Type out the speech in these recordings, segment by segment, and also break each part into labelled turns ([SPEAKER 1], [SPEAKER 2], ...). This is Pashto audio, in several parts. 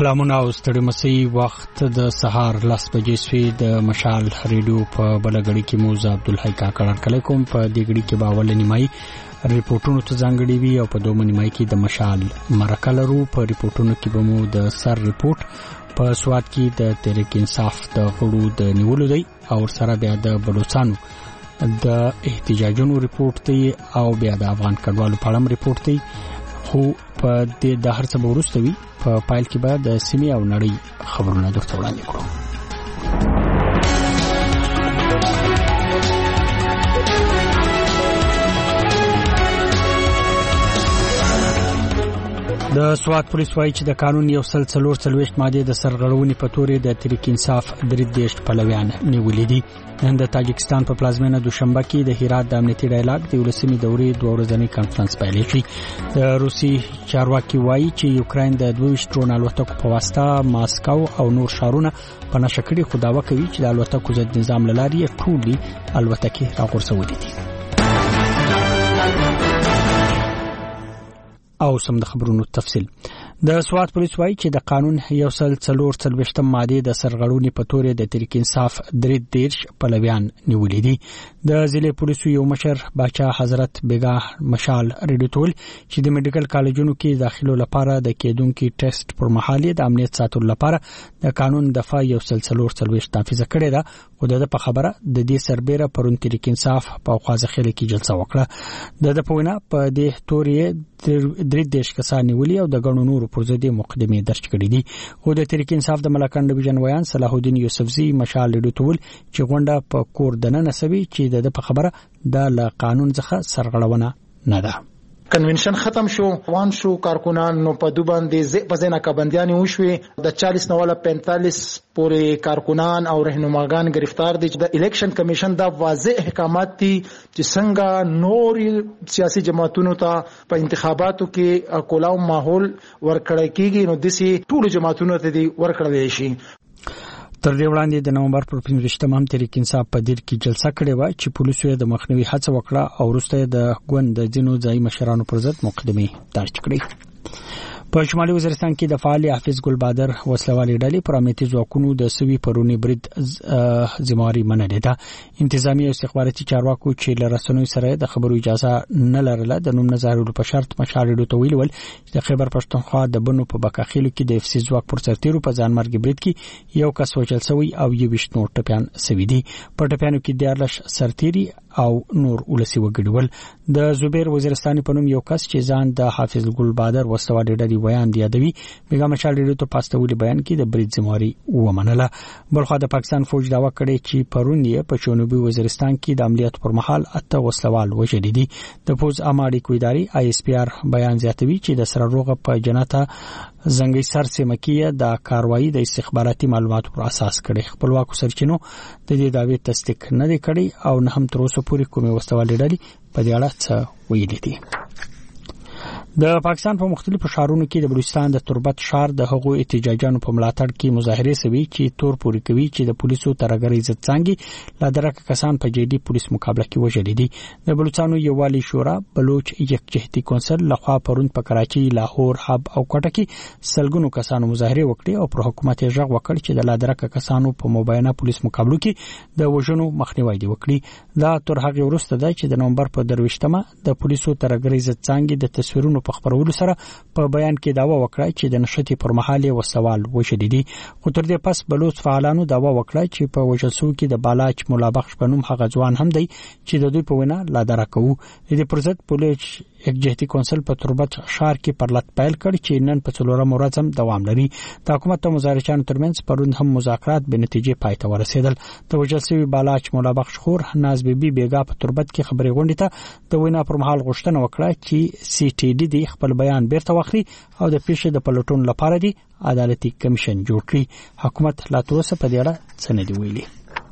[SPEAKER 1] سلامونه او ستړي مسي وخت د سهار 10 بجې سوي د مشال ریډیو په بلګړی کې موزه عبدالحی کاکړ کله کوم په دې غړي کې باول نیمای ریپورتونو ته ځانګړي وي او په دوه نیمای کې د مشال مرکلرو په ریپورتونو کې به مو د سر ریپورت په سواد کې د تحریک انصاف د غړو د نیولو دی او سره بیا د بلوچستان د احتجاجونو ریپورت دی او بیا د افغان کډوالو په اړه ریپورت دی خو په دې د هر څه ورسته وي په پایل کې به د سیمې او نړۍ خبرونه درته وړاندې کړو. د سواد پولیس وایي چې د قانون 144 ماده د سرغړونې په تورې د تحریک انصاف درې دیش پلویان نیولې دي. نن د تاجکستان په پلازمینه دوشنبه کې د هرات د امنیتي ډایلاګ د ولسمي دورې 2 ورځنی کانفرنس پیل شي. د روسي چارواکي وایي چې یوکرين د 22 ډرون الوتکو په واسطه ماسکو او نور ښارونه په نشکړې خو داوا کوي چې د الوتکو ضد نظام لاري ټولي الوتکې راغورځولې دي. او سم د خبرونو تفصيل. د سواد پولیس وایي چې د قانون 144 ماده د سرغړونې په تورې د تحریک انصاف درې دیش پلویان نیولې دي. د ضلع پولیسو یو مشر باچا حضرت بیگا مشال ریډیټول چې د میډیکل کالجونو کې داخلو لپاره د کېدونکو ټیسټ پر مهال د امنیت ساتلو لپاره د قانون دفعه 144 تنفيذ کړې ده. خو د په خبره د دې سربېره پرون تحریک انصاف په خوازخېل کې جلسه وکړه. د پوینه په دې تورې درې دیش کسان نیولې او د غنو نور پر ضد مقدمه درج کړې دي. خو د تحریک انصاف د ملکان ډیویژن ویان صلاح الدین یوسفزی مشال ډیټول چې غونډه په کور دننه سوي چې د په خبره د قانون څخه سرغړونه نه ده.
[SPEAKER 2] کنونشن ختم شو، وان شو کارکنان نو په دوباندې په زینا کابندیان وشوي د 40 نواله 45 پورې کارکنان او رهنماګان گرفتار دي. د الیکشن کمیشن دا واضح احکامات دي چې څنګه نور سیاسي جماعتونو ته په انتخاباتو کې کولاو ماحول ورکړی کیږي نو دسي ټول جماعتونو ته دي ورکړل شي.
[SPEAKER 1] تر دې وړاندې د نومبر پر 15 هم تحریک انصاف په دیر کې جلسه کړې و چې پولیسو د مخنیوي هڅه وکړه او وروسته د ګوند د ځینو ځای مشرانو پر ضد مقدمه درج کړې. په شمالي وزیرستان کې د فعال حافظ ګل بادر وسلوالي ډلې پر امنیتي ځواکونو د سوي پرونی برید ذمہواری منلې ده. انتظامی او استخباراتي چارواکو چې لرسنوي سره د خبرو اجازه نه لرله د نوم نظارولو په شرط مشالډو ته ویل چې د خیبر پښتونخوا د بنو په بکاخیلو کې د افسي ځواک پر سرتیرو په ځان مرګ برید کې یو کس وژل شوی او 20 نور ټپيان سوي دي. په ټپيانو کې 14 سرتیري او نور ولسی وګړول. د زبیر وزیرستاني په نوم یو کس چې ځان د حافظ ګل بادر وسلوالي ډلې بیان دی یادوي بیګا مشال ډیرو ته پاستولي بیان کې د برید ذمہواری ومنله. بلخو د پاکستان فوج داوا کړی چې پرون یې په جنوبي وزیرستان کې د عملیات پر مهال اته وسلوال وژل دي. د فوج اماړي کویداری آی اس پی آر بیان زیاتوي چې د سره روغه په جناته زنګي سر سیمکیه د کاروایی د استخباراتي معلوماتو پر اساس کړي. خپلواکو سرچینو د دې داوی تصدیق نه کړي او نه هم تر اوسه پورې کومه وسلوالي ډلې په دې اړه څه ویلي دي. د پاکستان په مختلفو ښارونو کې د بلوچستان د تربت ښار د هغو احتجاجونو په ملاتړ کې مظاهره سوي چې تور پوري کوي چې د پولیسو ترګری عزت څنګه لا درک کسان په جدي پولیس مقابله کې وژل دي. د بلوچستان یووالي شورا بلوچ یکجهتي کونسل لخوا پرون په کراچي، لاهور، حب او کوټه کې سلګونو کسانو مظاهره وکړي او پر حکومت یې ژغ وکړ چې د لا درک کسانو په مباینه پولیس مقابله کې د وژنو مخنیوي دی وکړي. دا تر هغه وروسته ده چې د نومبر په 23مه د پولیسو ترګری عزت څنګه د تصویرونو په خبرولو سره په بیان کې داوا وکړه چې د نشټي پر مهال وسوال وشدي دي. خو تر دې پس بلوچ فعالانو داوا وکړه چې په وجلسو کې د بالاچ مولا بخش په نوم هغه ځوان هم دی چې د دوی په وینا لا درکو. د دې پرځت پولیس یکجهتي کونسل په تربت ښار کې پرلط پیل کړ چې نن په څلورم ورځ هم دوام لري. د حکومت او مظاهرچیانو ترمنځ پرون هم مذاکرات به نتیجې پای ته ورسېدل. د وجلسوي بالاچ مولا بخش خور ناز بیبي بیګا په تربت کې خبري غونډه ته د وینا پر مهال غوښتنه وکړه چې سی ټي ډي د خپل بیان بیرته واخلي او د پیښې د پلټون لپاره دی عدالتي کمیشن جوړ کړي. حکومت لا تر اوسه په دې اړه څه نه دی ویلي.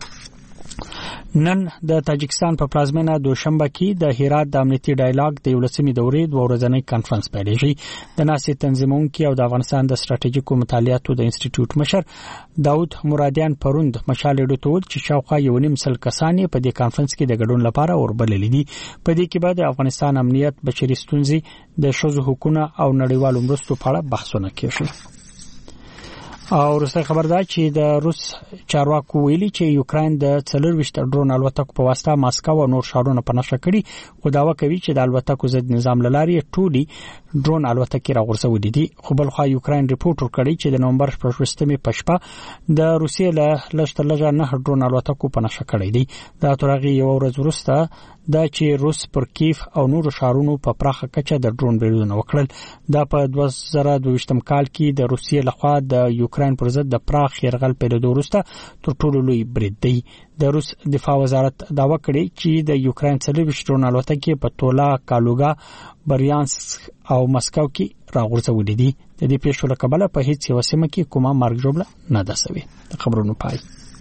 [SPEAKER 1] نن د تاجکستان په پلازمینه دوشنبه کې د هرات د امنیتي ډایلاګ د ولسمي دورې 2 ورځنی کانفرنس پیل شي. د ناسې تنظیمونکو او د افغانستان د ستراتیژیکو مطالعاتو د انسټیټیوټ مشر داود مرادیان پروند مشال ډوټول چې شاوخوا 1.5 کسان په دې کانفرنس کې د ګډون لپاره وربلل دي. په دې کې به د افغانستان امنیت، بشري ستونزې، د ښځو حقوقونه او نړیوالو مرستو په اړه بحثونه کیږي. او روسي خبر ده چې د روس چارواکو ویلي چې یوکرين د 24 ډرون الوتکو په واسطه ماسکو او نور ښارونه په نښه کړي خو داوا کوي چې د الوتکو ضد نظام لاري ټولي ډرون الوتکې راغورځولې دي خو بل خو یوکرين ریپورت ورکړي چې د نومبر 18 په شپه د روسي له لږ نه ډرون الوتکو په نښه کړي دي دا ترغه یو ورځ وروسته دا چې روس پر کیف او نور ښارونو په پراخه کچه د ډرون بریدونه وکړل دا په 2022م کال کې د روسیې لخوا د یوکرين پر ضد د پراخ يرغل پیلېدو وروسته تر ټولو لوی برید دی د روس دفاع وزارت داوا کړې چې د یوکرين 24 ډرون الوتکې په تولا کالوګا بریانسک او مسکو کې راغورځولې دي د دې پیښو له کبله په هیڅ یو سیمه کې کومه مرګ جوړه نه ده شوې د خبرونو پای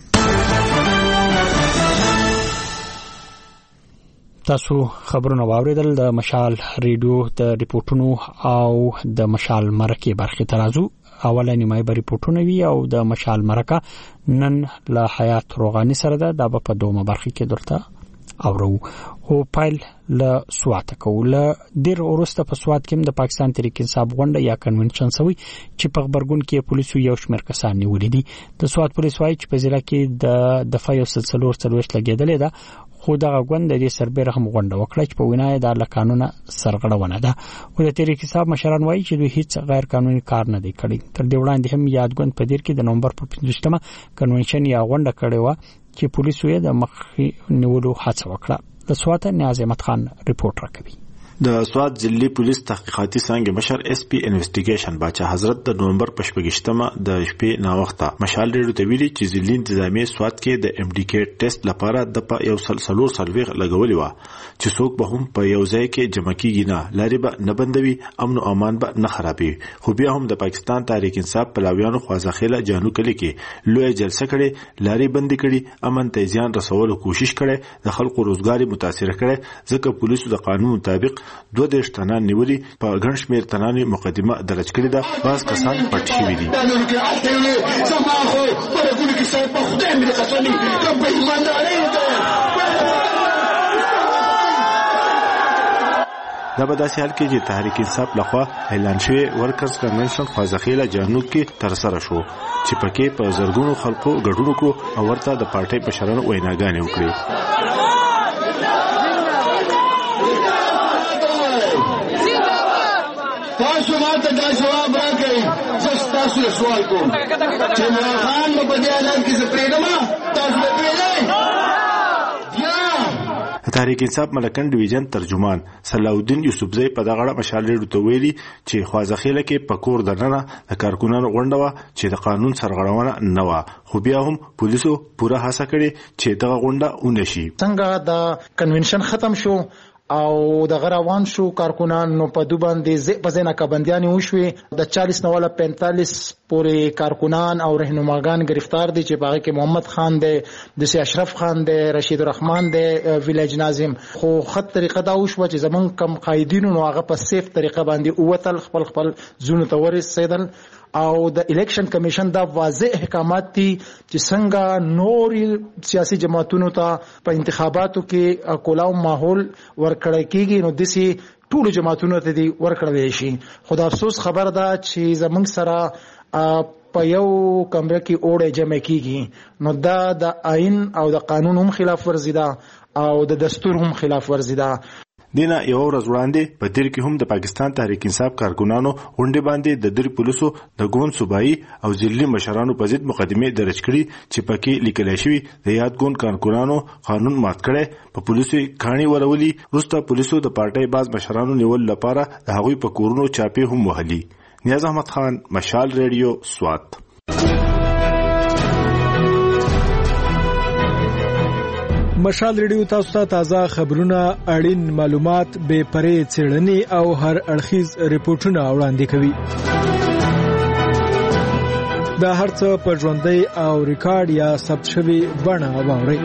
[SPEAKER 1] تاسو خبرونه واوریدل د مشال ریډیو د ریپورتونو او د مشال مرکه برخه ترازو اوله نیمه به ریپورتونه وی او د مشال مرکه نن له حیات روغانی سره ده په دومره برخه کې درته اورو او پایل له سوات کوله ډیر اورسته په سوات کې د پاکستان تحریک انصاف غونډه یا کنونشن سوي چې په خبرګون کې پولیسو یو شمېر کسان نیولې دي د سوات پولیس وايي چې په ضلع کې د دفاع یو سلسله لګیدلې ده خو دا غوند د سربېره هم غونډه وکړه چې په وینای د قانون سرغړونه ده او د تحریک انصاف مشران وایي چې دوی هیڅ غیر قانوني کار نه دی کړی تر دې وړاندې هم یادګوند په دیر کې د نومبر په 15مه کنونشن یا غونډه کړې و چې پولیسو یې د مخ نیولو هڅه وکړه د سوات نیاز احمد خان ریپورت راکوي
[SPEAKER 3] د سوات ضلعي پولیس تحقیقاتي څنګه مشر اس پی انویسټیګیشن باچا حضرت د نومبر په 15مه د شپې نا وخته مشال ریډیو ته ویلي چې ضلعي انتظامی سوات کې د ام ډي کې ټیسټ لپاره د یو سلسلور سرویغ لګولې و چې څوک به هم په یو ځای کې جمع کیږي نه لاري به نه بندوي امن او امان به نه خرابي خو بیا هم د پاکستان تحریک انصاف پلاویانو خوازخیله جانو کلی کې لوی جلسه کړي لاري بندي کړي امن ته ځان رسولو کوشش کړي د خلکو روزګاری متاثر کړي ځکه پولیسو د قانون مطابق 2 تنان نیولي په ګڼ شمېر تنانې مقدمه درج کړې ده بعض کسان پټ شوي دي دا به داسې حال کې چې تحریک انصاف لخوا اعلان شوی ورکرز کنونشن خوازخیله جانوب کې تر سره شو چې پکې په زرګونو خلکو ګډون وکړو او ورته د پارټۍ مشرانو ویناګانې وکړي
[SPEAKER 4] تاسو ماته دا جواب راکړئ زه تاسو له سوال کوم چې عمران خان په دې اعلان کې څه پرېږدم تاسو به پرېږدئ یا
[SPEAKER 3] تحریک انصاف ملکن ډیویژن ترجمان صلاح الدین یوسفزئی په دغه اړه مشال ریډیو ته ویلي چې خوازخیله کې په کور دننه د کارکونانو غونډه و چې د قانون سرغړونه نه و خو بیا هم پولیسو پوره هڅه کړې چې دغه غونډه ونشي
[SPEAKER 2] څنګه د کنونشن ختم شو او د غروان شو کارکونان نو په دوه باندې په ځینې کبندیان وشوي د 40 نواله 45 پورې کارکونان او رهنماګان گرفتار دي چې باغ کې محمد خان دی د سی اشرف خان دی رشید الرحمن دی ویلیج ناظم خو خط طریقه دا وشو چې زمون کم قائدین نو هغه په سیف طریقه باندې اوتل خپل زونه تورس سیدل او د الیکشن کمیشن دا واضح احکامات دي چې څنګه نور سیاسي جماعتونو ته په انتخاباتو کې کولاو ماحول ورکړی کیږي نو دسي ټول جماعتونو ته دی ورکړل شي خو د افسوس خبر ده چې زمنګ سره په یو کمره کې اوړه جمع کیږي نو دا د آئین او د قانون هم خلاف ورزي ده او د دستور هم خلاف ورزي ده
[SPEAKER 3] دینه یو ورځ وړاندې په دیر کې هم د پاکستان تحریک انصاف کارکونانو غونډې باندې د دیر پولیسو د ګوند صوبایي او ضلعي مشرانو په ضد مقدمه درج کړي چې پکې لیکل شوی د یاد ګوند کارکونانو قانون مات کړي په پولیسو کہانی ورولي وروسته پولیسو د پارټۍ باز مشرانو نیول لپاره د هغوی په کورونو چاپی هم وهلي نیاز احمد خان مشال ریډیو سوات
[SPEAKER 5] مشال ریډیو تاسو ته تازه خبرونه اړین معلومات به پرې څېړنې او هر اړخیز ریپورتونه وړاندې کوي دا هرڅه په ژوندۍ او ریکارډ یا ثبت شوی بڼه واورئ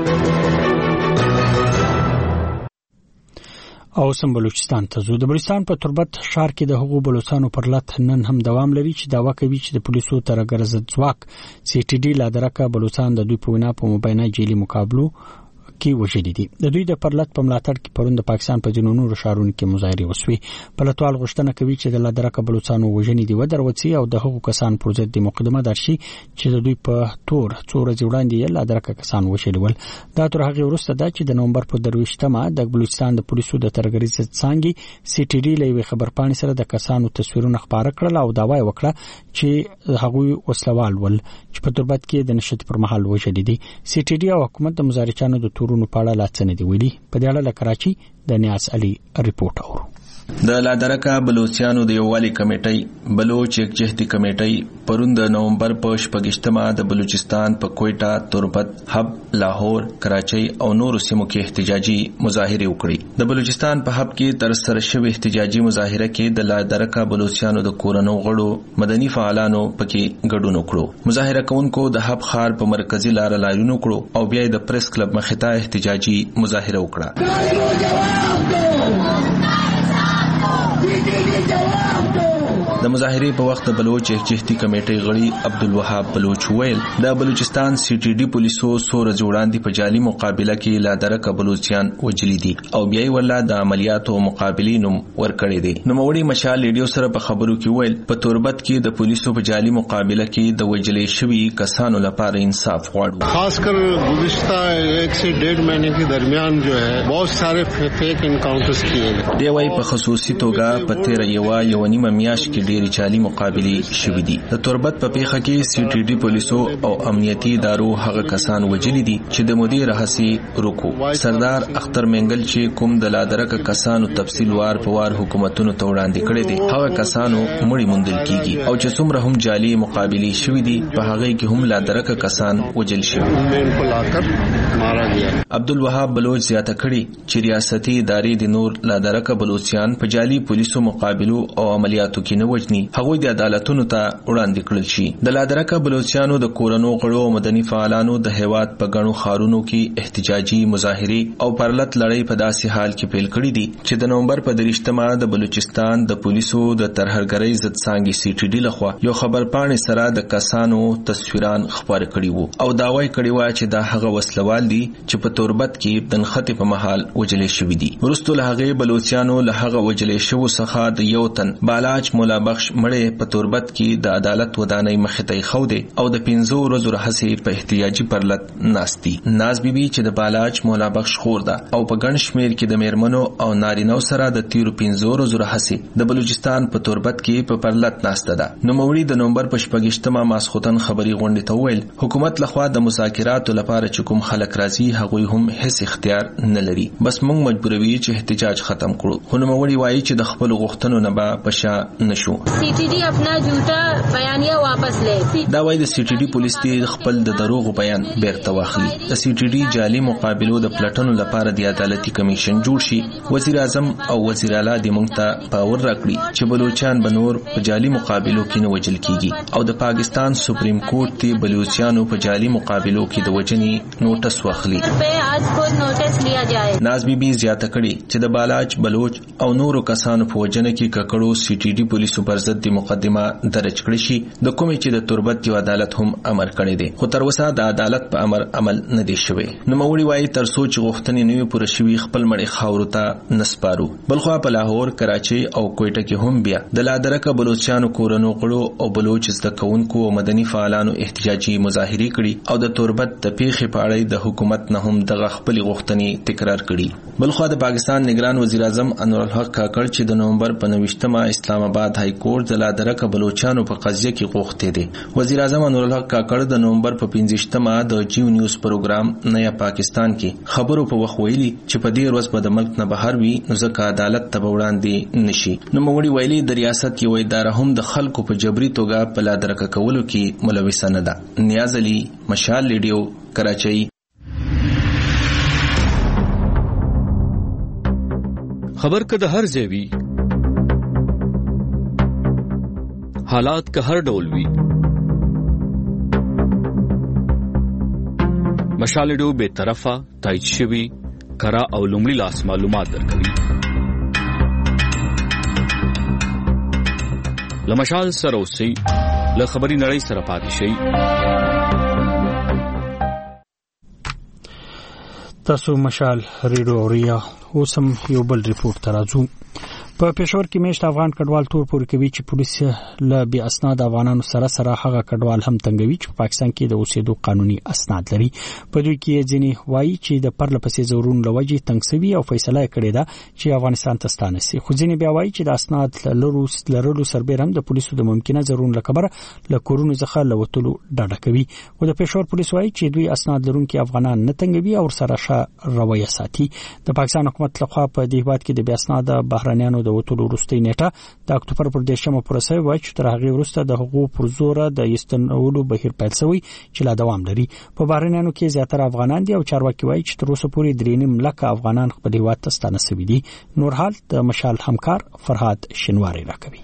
[SPEAKER 1] او سم بلوچستان ته زو د بلوچستان په تربت شهر کې د حقوق بلوچستانو پر لټ نن هم دوام لري چې داوا کوي چې د پولیسو ترګرزد ځواک سی ټي ډي لادرکه بلوچستان د دوی په وینا په مبینه جیلی مقابلو کې وژلي دي. د دوی د پرلط په ملاتړ کې پرون د پاکستان په جنونو شهرونو کې مظاهره وسوي. پلتوال غوښتنه کوي چې د لادرکه بلوچستانو وژنې دي ودروځي او د هغو کسان پر ضد مقدمه درشي چې د دوی په تور څوره ځوړاندې یې لادرکه کسان وشلول. دا تر هغه وروسته ده چې د نومبر په 23مه د بلوچستان د پولیسو د ترګریز څنګه سی ټي ډي لوي خبرپاڼې سره د کسانو تصویرونه خبره کړل او داوای وکړه چې هغوی وسلوال ول چې په تربت کې د نشټ پر مهال وژل دي. سی ټي ډي او حکومت د مظاهرچانو د تورونو په اړه لا څه نه دی ویلي. په دې اړه له کراچي د نیاز علي ریپورت اورو.
[SPEAKER 6] د لادرکه بلوچستانو د یووالي کمیټې بلوچ یکجهتي کمیټې پرون د نومبر په 28مه د بلوچستان په کوئټه، تربت، حب، لاهور، کراچي او نورو سیمو کې احتجاجي مظاهره وکړي. د بلوچستان په حب کې تر سره شوی احتجاجي مظاهره کې د لادرکه بلوچستانو د کورنو غړو مدني فعالانو پکې ګډون وکړو. مظاهره کوونکو د حب ښار په مرکزی لار لاریون وکړو او بیا د پریس کلب مخې ته احتجاجي مظاهره وکړه. د مظاهرې په وخت د بلوچ یکجهتي کمیټې غړي عبدالوهاب بلوچ ویل د بلوچستان سی ټي ډي پولیسو سور جوړاندې په جعلي مقابله کې لادرکه بلوچستان وجلی دي او بیا یې ولا د عملیاتو مقابلینو ورکړي دي. نو موري مشال ریډیو سره په خبرو کې ویل په تربت کې د پولیسو په جعلي مقابله کې د وجلې شوی کسانو لپاره انصاف غواړو.
[SPEAKER 7] خاص کر گزشتہ 1 سے 1.5 مہینے کے درمیان جو ہے بہت سارے فیک انکاؤنٹرز کیے گئے.
[SPEAKER 6] دی وايي په خصوصي توګه په 13 نیمه میاشت کې ډېری چالي مقابله شوې دي. د تربت په پیښه کې سی ټي ډي پولیسو او امنیتي ادارو هغه کسان وجلي دي چې د مدیر رهسي رکو سردار اختر منګل چې کوم د لادرکه کسانو تفصیل وار په وار حکومتونو ته وړاندې کړي دي هغه کسانو مړي موندل کیږي او چې څومره هم جالي مقابله شوې دي په هغه کې هم لادرکه کسان وجل شوي. عبدالوهاب بلوچ زیاته کړي چې ریاستي ادارې د نور لادرکه بلوچستان په جالي پولیسو مقابلو او عملیاتو کې نه وجني هغوی د عدالتونو ته وړاندې کړل شي. د لادرکه بلوچستانو د کورنو غړو او مدني فعالانو د هیواد په غنو خارونو کې احتجاجي مظاهره او پرلط لړۍ په داسې حال کې پیل کړې دي چې د نومبر په 23مه د بلوچستان د پولیسو د ترهګرۍ ضد څنګه سی ټي ډي لخوا یو خبرپاڼې سره د کسانو تصویران خبر کړي وو او داوای کړي و چې دا هغه وسلوال دي چې په تربت کې د نخښې په محل وجلې شوې دي. ورستو له هغه بلوچستانو له هغه وجلې شو څخه د یو تن بالاج مولا بخش مړې په تربت کې د عدالت ودانۍ مخې ته خو دي او د 15 ورځو راهسي په احتیاجي پرلط ناشتي. ناز بیبي چې د بالاج مولا بخش خور ده او په ګڼ شمیر کې د میرمنو او نارینه‌و سره د 15 ورځو راهسي د بلوچستان په تربت کې په پرلط ناشته ده. نو موري د نومبر په 28مه ماسختن خبري غونډه ته ویل حکومت لخوا د مذاکراتو لپاره چې کوم خلک راځي هغوی هم هیڅ اختیار نه لري بس موږ مجبوروي چې احتجاج ختم کړو. خو نو موري وایي چې د خپل غوښتنو نه به پشا نشو.
[SPEAKER 8] سی ټي ډي خپل جوړه بیانیه واپس لې.
[SPEAKER 6] دا وایي د سی ټي ډي پولیس دې خپل د دروغ بیان بیرته واخلي. د سی ټي ډي جعلي مقابلو د پلټنو لپاره د عدالتي کمیشن جوړ شي. وزیر اعظم او وزیر اعلی د مونږ ته پاور راکړي چې بلوچستان بنور په جعلي مقابلو کې نه وجل کیږي او د پاکستان سپریم کورټ ته بلوچستانو په جعلي مقابلو کې د وجنې نوټس واخلي. ناز بیبي زیاته کړي چې د بالاج بلوچ او نورو کسانو په وجنه کې ککړو سی ټي ډي پولیسو پر ضد مقدمه درج کړي شي د کومې چې د تربت یو عدالت هم امر کړی دی خو تر اوسه د عدالت په امر عمل نه دی شوی. نو موري وایي تر سوچ غوښتنې نوې پوره شوی خپل مړی خاورو ته نسپارو. بلخوا په لاهور، کراچي او کوئټه کې هم بیا د لادرکه بلوچستانو کورنو غړو او بلوچ زده کوونکو او مدني فعالانو احتجاجي مظاهره کړي او د تربت د پیښې په اړه د حکومت نه هم دغه خپل غوښتنې تکرار کړي. بلخوا د پاکستان نگران وزیر اعظم انور الحق کاکړ چې د نومبر په 29مه اسلام آباد های کورټ د لادرکه بلوچستانو په قضیه کې غوښتي دي. وزیر اعظم انور الحق کاکړ د نومبر په 15مه د جیو نیوز پروګرام نیا پاکستان کې خبرو په وخت ویلي چې په دې ورځ به د ملک نه بهر وي نو ځکه عدالت ته وړاندې نشي. نو موري ویلي د ریاست یو اداره هم د خلکو په جبري توګه په لادرکه کولو کې ملوثه نه ده. نیاز علي، مشال ریډیو، کراچي.
[SPEAKER 9] خبر که د هر ځای وي حالات که هر ډول وي مشال ریډیو به طرفه تایید شوی کرا او لومړی لاس معلومات درکوي. لمشال سره اوسئ، له خبري نړۍ سره پاتې شئ.
[SPEAKER 1] تاسو مشال ریډیو اوریا اوسم یو بل ریپورت ترازو په پېښور کې میشت افغان کډوال تور پورې کوي چې پولیس له بي اسناد افغانانو سره هغه کډوال هم تنګوي چې په پاکستان کې د اوسېدو قانوني اسناد لري. په دوی کې ځینې وایي چې د پرله پسې زورون لوجې تنګسوي او فیصله کړې ده چې افغانستان ته ستانه شي، خو ځینې بیا وایي چې د اسناد لرلو سربېر هم د پولیسو د ممکنه زورون لکبر له کورونو څخه لوتلو ډاډه کوي. او د پېښور پولیس وایي چې دوی اسناد لرونکي افغانان نه تنګوي او سره ښه رویه ساتي. د پاکستان حکومت لخوا په دې هیواد کې د بي اسناد بهرانيانو د وټولو وروستۍ نیټه د اکتوبر پر 10مه پروسه وای چې تر هغه وروسته د حقوق پر زور د ایستنولو بهیر پیل شوی چې لا دوام لري. په بهرنیانو کې زیاتره افغانان دي او چارواکي وایي چې تر اوسه پورې 3.5 لک افغانان خپل هیواد ته ستانه شوي دي. نور حال د مشال همکار فرهاد شنواری راکوي.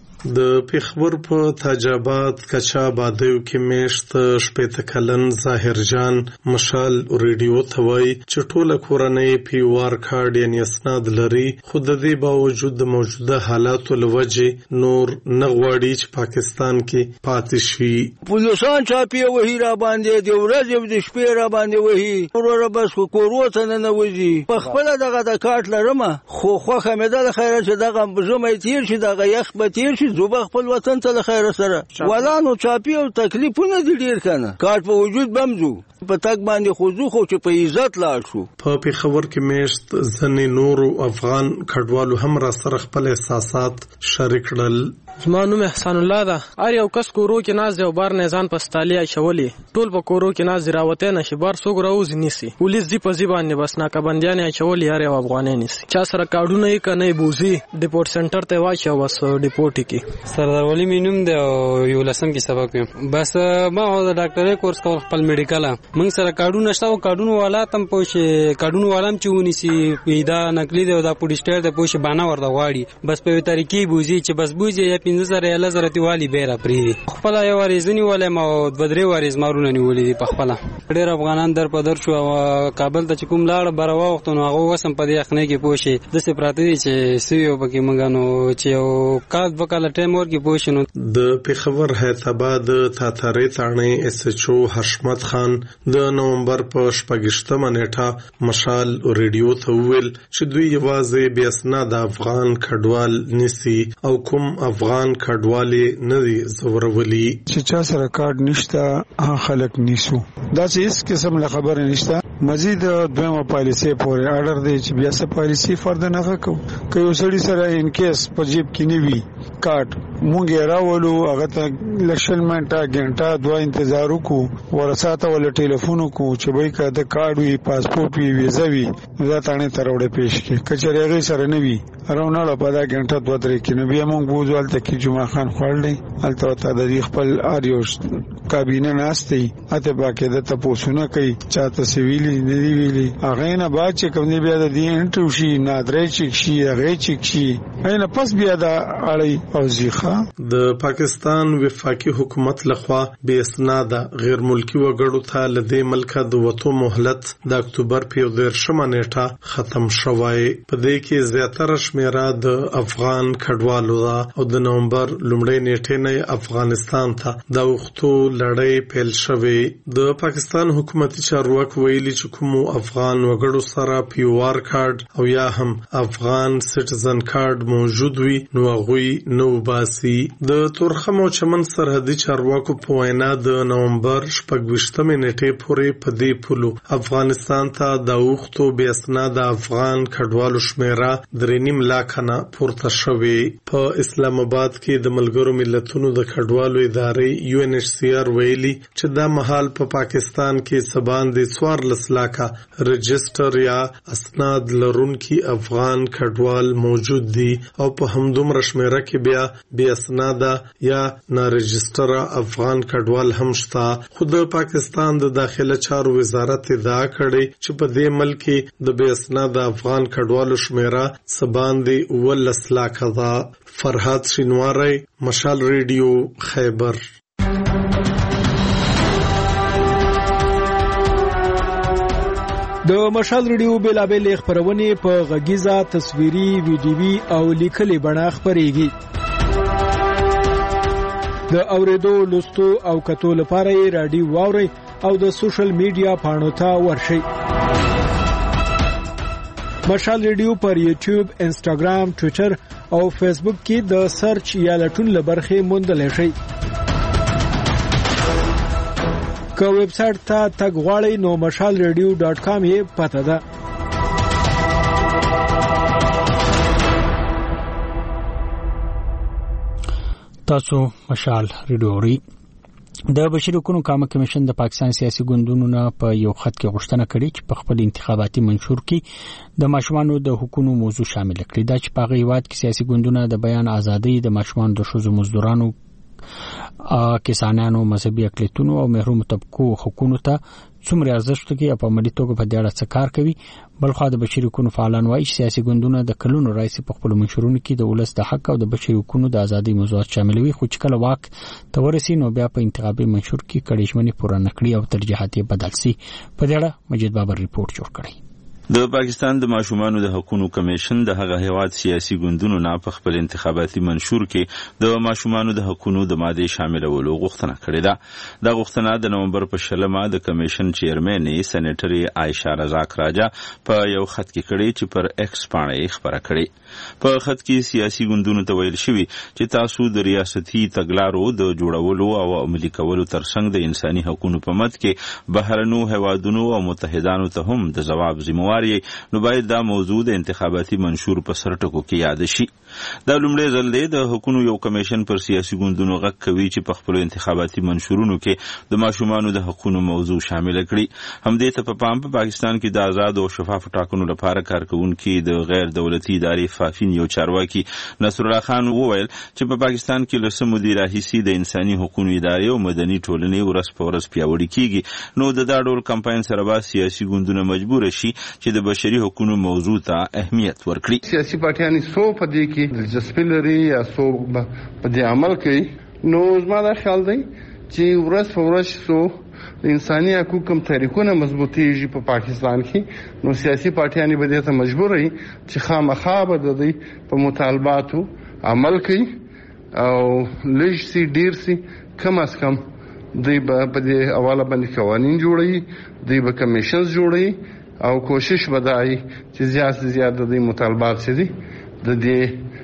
[SPEAKER 10] د پیښور په تاجاباد کچا بادیو کې میشت شپېته کلن ظاهر جان مشال ریډیو ته وایي چې ټوله کورنۍ پیوار کارډ یعنی اسناد لري، خو د دې باوجود د موجوده حالاتو له وجې نور نه غواړي چې پاکستان کې پاتې شي.
[SPEAKER 11] پولیسان چاپی وهي را باندې د ورځې او د شپې را باندې وهي ورور بس کورو ته نه وځي. په خپل دغه د کارت لرم خو خوخه مې د خیره چې دغه زمې تیر شي دغه یخ به تیر شي زوبه خپل وطن ته خیر سره ولانو چاپی او تکلیفونه دي ډیر کنه کارت په وجود بمزو په تک باندې خوځو خو چې په عزت لاړ شو.
[SPEAKER 10] په پیښور کې میشت ځنې نور افغان کډوالو هم را سره خپل احساسات شریک کړل.
[SPEAKER 12] زما نوم احسان الله ده. هر یو کس کورو کې ناز دی او بار نه ځان پستالیا شولې ټول په کورو کې ناز راوته نشي بار څوک راوځي نسی پولیس دی په ځبان نه بس ناکبندیان شولې هر یو افغانې نسی چا سره کارډونه یې کنه بوزي ډیپورت سنټر ته واچو بس ډیپورت کې
[SPEAKER 13] سردار ولی مینوم دی او یو لسم کې سبق یم بس ما د ډاکټرۍ کورس کول خپل میډیکل موږ سره کارډونه شته او کارډونه والا تم پوښي کارډونه والام چې ونیسي پیدا نقلی دی او دا پولیسټر ته پوښي باندې ورته واړي بس په طریقې بوزي چې بس بوزي 15000 لزرتي والی بیره پری خپل یو وریزنی ولې ما بدري وریز مارونه نیولې په خپل ډېر افغانان در په در شو او کابل ته کوم لاړ بروا وخت نو هغه وسم په دې اخنه کې پوښي د سپراتی چې سیو پکې منګانو چې او کال وکاله ټیم ور کې پوښنو.
[SPEAKER 10] د پیښور حیدرآباد تاتاري تانه اس ایچ او حشمت خان د نومبر په 28مه نیټه مشال ریډیو ته ویل چې دوی یوازې بیا اسناد افغان کډوال نسی او کوم افغان کډوالي نه دي زورولي
[SPEAKER 14] چې چا سره کارت نشته خلک نیسو دا چې هیڅ قسم له خبره نشته. مزید دویمه پالیسي پورې آرډر دی چې بیا څه پالیسي فرض نه کوو که یو سړي سره ان کیس په جیب کې نیوي کارت مونږ یې راولو هغه ته لشل منټه ګنټه دوه انتظار وکړو ورساته ول ټلیفون وکړو چې وای کا د کارت وی پاسپورت وی ویزا وی دا تانه تروړه پیش کې کچره هغه سره نه وی راونه په دا ګنټه دوه درې کې نو بیا مونږ بوزوال ته کې جمعه خان خړلې الته ته د خپل اریوش کابینه ناشتي اته باکه د تاسو کوي چاته سیویلی نه دی ویلي هغه نه بعد چې کوم دی بیا د دې انټرو شي نادرې چیک شي هغه چیک شي نه پس بیا دا اړي او زیخه.
[SPEAKER 10] د پاکستان وفاقي حکومت لخوا بے اسناد غیر ملکی وګړو ته لدې ملک د وټو مهلت د اکتوبر په 10مه نیټه ختم شوی. په دې کې زیاتره شمیره د افغان کډوالو او د نومبر لومړۍ نیټې نه افغانستان ته د وختو لړۍ پیل شوی. د پاکستان حکومتي چارواکو ویلي چې کوم افغان وګړو سره پیوار کارت او یا هم افغان سټیزن کارت موجود وي نو هغه نو باسي. د تورخم او چمن سرحدي چارواکو په وینا د نومبر 28مه نیټې پورې په دې پولو افغانستان ته د وختو بیا اسناد افغان کډوالو شمیره 3.5 لک نه پورته شوی. په اسلام آباد کې د ملګرو ملتونو د کډوالو ادارې UNHCR ویلي چې دا مهال په پاکستان کې سبان د 14 لکه رجستر یا اسناد لرونکي افغان کډوال موجود دي او په همدومره شمیره کې بیا اسناد یا نارجستر افغان کډوال هم شته. خو د پاکستان د داخله چارو وزارت ادعا کړې چې په دې ملک کې د بیا اسناد افغان کډوالو شمیره سبان دي 19 لکه ده. فرهاد شینواری مشال ریډیو خیبر.
[SPEAKER 5] د مشال ریډیو بیلابل خبرونه په غږیزه تصویري ویډیوي او لیکلي بڼه خبريږي. د اوریدو لوستو او کتو لپاره رادیو واوري او د سوشل میډیا پاڼو ته ورشئ. مشال ریډیو پر یوټیوب، انسټاګرام، ټوئیټر او فیسبوک کې د سرچ یا لټون لبرخه موندلای شئ. که ویب سټ ته تګ غواړئ نو mashalradio.com یې پته ده.
[SPEAKER 1] تاسو مشال ریډیو د بشري حقوقو کامه کمیشن د پاکستان سیاسي ګوندونو نه په یو خط کې غوښتنه کړې چې په خپل انتخاباتي منشور کې د ماشومانو د حقوقو موضوع شامل کړي. دا چې په هیواد کې سیاسي ګوندونه د بیان ازادي، د ماشومانو د ښځو مزدورانو، کسانانو، مذهبي اقلیتونو او محروم طبقو حقوقو ته څومره ارزښت کوي او په عملي توګه په دې اړه څه کار کوي. بلخو د بشري حقوقو فعالان وایي چې سیاسي ګوندونه د کلونو راځي په خپل منشورونو کې د ولس د حق او د بشري حقوقو د ازادۍ موضوعات شاملوي، خو چې کله واک ته ورسي نو بیا په انتخابي منشور کې کړي ژمنې پوره نکړي او ترجیحات یې بدل سي. په دې اړه مجید بابر ریپورت جوړ کړی.
[SPEAKER 15] د پاکستان د ماشومانو د حقوقو کمیشن د هغه هیواد سیاسي ګوندونو نه په خپل انتخاباتي منشور کې د ماشومانو د حقوقو د ماده شاملولو غوښتنه کړې ده. دا غوښتنه د نومبر په 16 د کمیشن چیرمن سېنیټر عائشہ رزاق راجا په یو خط کې کړې چې پر ایکس باندې خبره کړې. په خط کې سیاسي ګوندونو ته ویل شوی چې تاسو د ریاستي تګلارو د جوړولو او عملي کولو ترڅنګ د انساني حقوقو په مد کې بهرنو هیوادونو او متحدانو ته هم د جواب ذمہ نو باید دا موضوع د انتخاباتي منشور په سرټکو کې یاد شي. دا لومړی ځل دی د حقوقو یو کمیشن پر سیاسي ګوندونو غږ کوي چې په خپل انتخاباتي منشورونو کې د ماشومانو د حقوقو موضوع شامل کړي. همدې ته په پاکستان کې د آزاد او شفاف ټاکنو لپاره کارکونکي د غیر دولتي ادارې فافین یو چارواکي نصر الله خان وویل چې په پاکستان کې له سمو دی راهیسي د انساني حقوقو ادارې او مدني ټولنې ورځ په ورځ پیاوړې کیږي. نو د دا ډول کمپاین سره به سیاسي ګوندونه مجبور شي چې د بشري حقوقو موضوع ته اهمیت ورکړي.
[SPEAKER 7] سیاسي پارټیان سو په دې کې دلچسپي لري یا سو په دې عمل کوي. نو زما دا خیال دی چې ورځ په ورځ سو انساني حقوق هم تحریکونه مضبوطیږي په پاکستان کې. نو سیاسي پارټیان به دې ته مجبور وي چې خامخا به د دې په مطالباتو عمل کوي او لږ سي ډیر سي کم از کم دوی به په دې حواله باندې قوانین جوړوي، دوی به کمیشنز جوړوي او کوشش بدای چې زیات د مطالبات سي د دې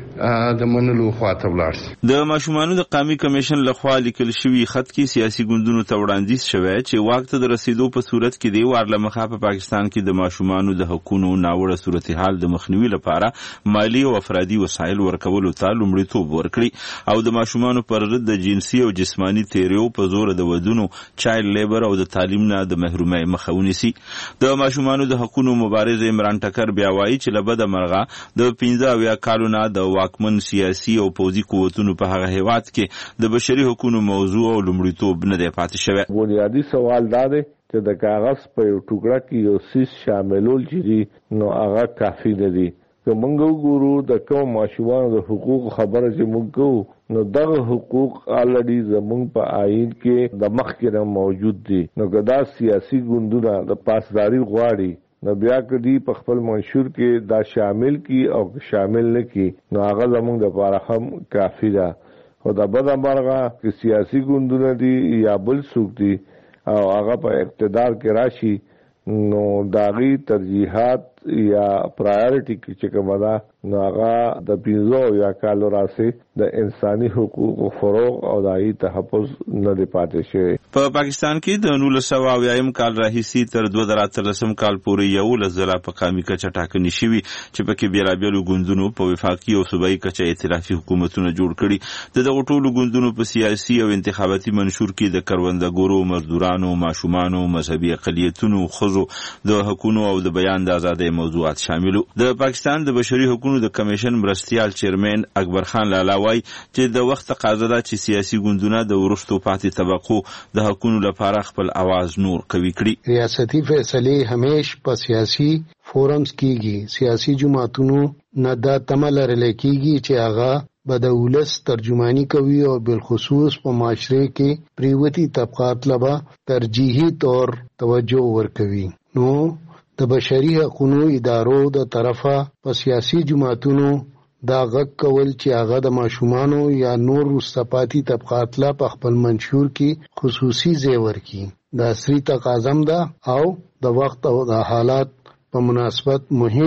[SPEAKER 7] د منلو خواته ولاړ شي.
[SPEAKER 15] د ماشومانو د قومي کمیشن لخوا لیکل شوی خط کې سیاسي ګوندونو ته وړاندیز شوی چې واک ته د رسیدو په صورت کې دی وارله مخه په پاکستان کې د ماشومانو د حقوقو ناوړه صورتحال د مخنیوي لپاره مالی او افرادي وسایل ورکولو ته لومړیتوب ورکړي او د ماشومانو پر ضد د جنسي او جسمانی تیریو په زور د ودونو، چایلډ لیبر او د تعلیم نه د محرومۍ مخه ونیسي. د ماشومانو د حقوقو مبارز عمران ټکر بیا وایي چې لبد مرغه د 15 کالو نه د واکمن سیاسي او پوځي قوتونو په هغه هیواد کې د بشري حقوقو موضوع او لومړیتوب نه دی پاتې شوی.
[SPEAKER 16] بنیادی سوال دا دی چې د کاغذ په یو ټوکړه کې یو سیس شاملول چې نو هغه کافي نه دی. که موږ وګورو د کوم ماشومانو د حقوق خبره چې موږ کوو نو دغه حقوق الریډي زموږ په آئین کې د مخکې موجود دي. نو که دا سیاسي ګوندونه د پاسداري غواړي نو بیا کدی په خپل منشور کې دا شامل کی او شامل نه کی نو هغه زموږ د لپاره هم کافی ده. خو دا بده مرغه چې سیاسي ګوندونه دي یا بل څوک دي او هغه په اقتدار کې راشي نو داغي ترجیحات یا پرایورټی کې چې کومه ده نو هغه د 15 کالو راسي د انساني حقوقو فروغ او دایي تحفظ نه دی پاتې شوی.
[SPEAKER 15] په پاکستان کې د 1990 کال راهیسي تر 2013 کال پورې یو لزله په قومي کچه ټاکنې شوي چې پکې بیلابېلو ګوندونو په وفاقي او صوبایي کچه ائتلافي حکومتونه جوړ کړي. دغه ټولو ګوندونو په سیاسي او انتخاباتي منشور کې د کروندګرو، مزدورانو، ماشومانو، مذهبي اقلیتونو، خزو د حقوقو او د بیان د ازادۍ موضوعات شاملو. د پاکستان د بشري حقوقو د کمیشن مرستیال چیرمن اکبر خان لالا وایي چې د وخت تقاضا ده چې سیاسي ګوندونه د ورستو پاتې طبقو د حقوقو لپاره خپل आवाज نور قوي کړي.
[SPEAKER 17] ریاستي فیصله همیش په سیاسي فورمز کېږي. سیاسي جماعتونو نه دا تمل لرل کېږي چې هغه به د ولس ترجمانی کوي او بالخصوص په معاشره کې پریوتی طبقات لبا ترجیحي طور توجه ورکوي. نو د بشري حقوقو ادارو د طرفه په سیاسي جماعتونو دا غږ کول چې هغه د ماشومانو یا نور مستفادي طبقات لا په خپل منشور کې خصوصي ځای ورکړي. دا عصري تقاضا ده او د وخت او د حالات په مناسبت مهم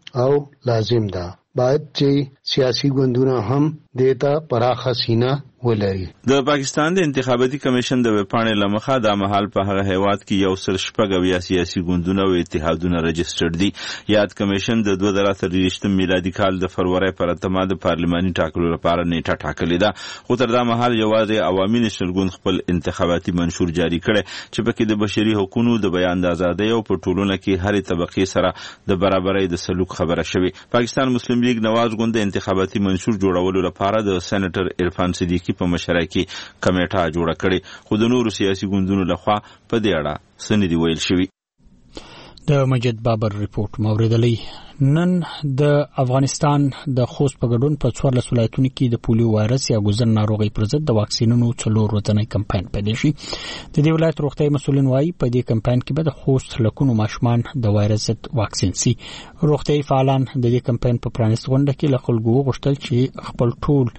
[SPEAKER 17] او لازم ده. باید چې سیاسي ګوندونه هم دیتا پراخه سینه ولري.
[SPEAKER 15] د پاکستان د انتخاباتي کمیشن د وپاڼې لمخه د مهال په هغه هیواد کې یو سل شپږ سیاسي ګوندونه او اتحادونه رجسټر دي. یاد کمیشن د 2023 میلادي کال د فروری پر اتمه د پارلماني ټاکنو لپاره نیټه ټاکلې ده، خو تر دا مهال یوازې عوامي نېشنل ګوند خپل انتخاباتي منشور جاری کړي چې پکې د بشري حقوقو د بیان د ازادۍ او په ټولنه کې هرې طبقې سره د برابرۍ د سلوک خبره شوې. پاکستان مسلم لیگ نواز ګوند د انتخاباتي منشور جوړولو لپاره د سېنیټر عرفان صدیقی په مشرۍ کې کمیټه جوړه کړې، خو د نورو سیاسي ګوندونو لخوا په دې اړه څه نه دي ویل شوي.
[SPEAKER 1] د مجید بابر ریپورت موریدلی. نن د افغانستان د خوست په ګډون په 14 ولایتونو کې د پولیو وایرس یا ګوزن ناروغي پر ضد د واکسینونو 4 ورځنی کمپاین پیل شي. د دې ولایت روغتیايي مسؤلین وايي په دې کمپاین کې به د خوست لکونو ماشومان د وایرس ضد واکسین سي. روغتیايي فعالان د دې کمپاین په پرانیست غونډه کې له خلکو وغوښتل چې خپل ټول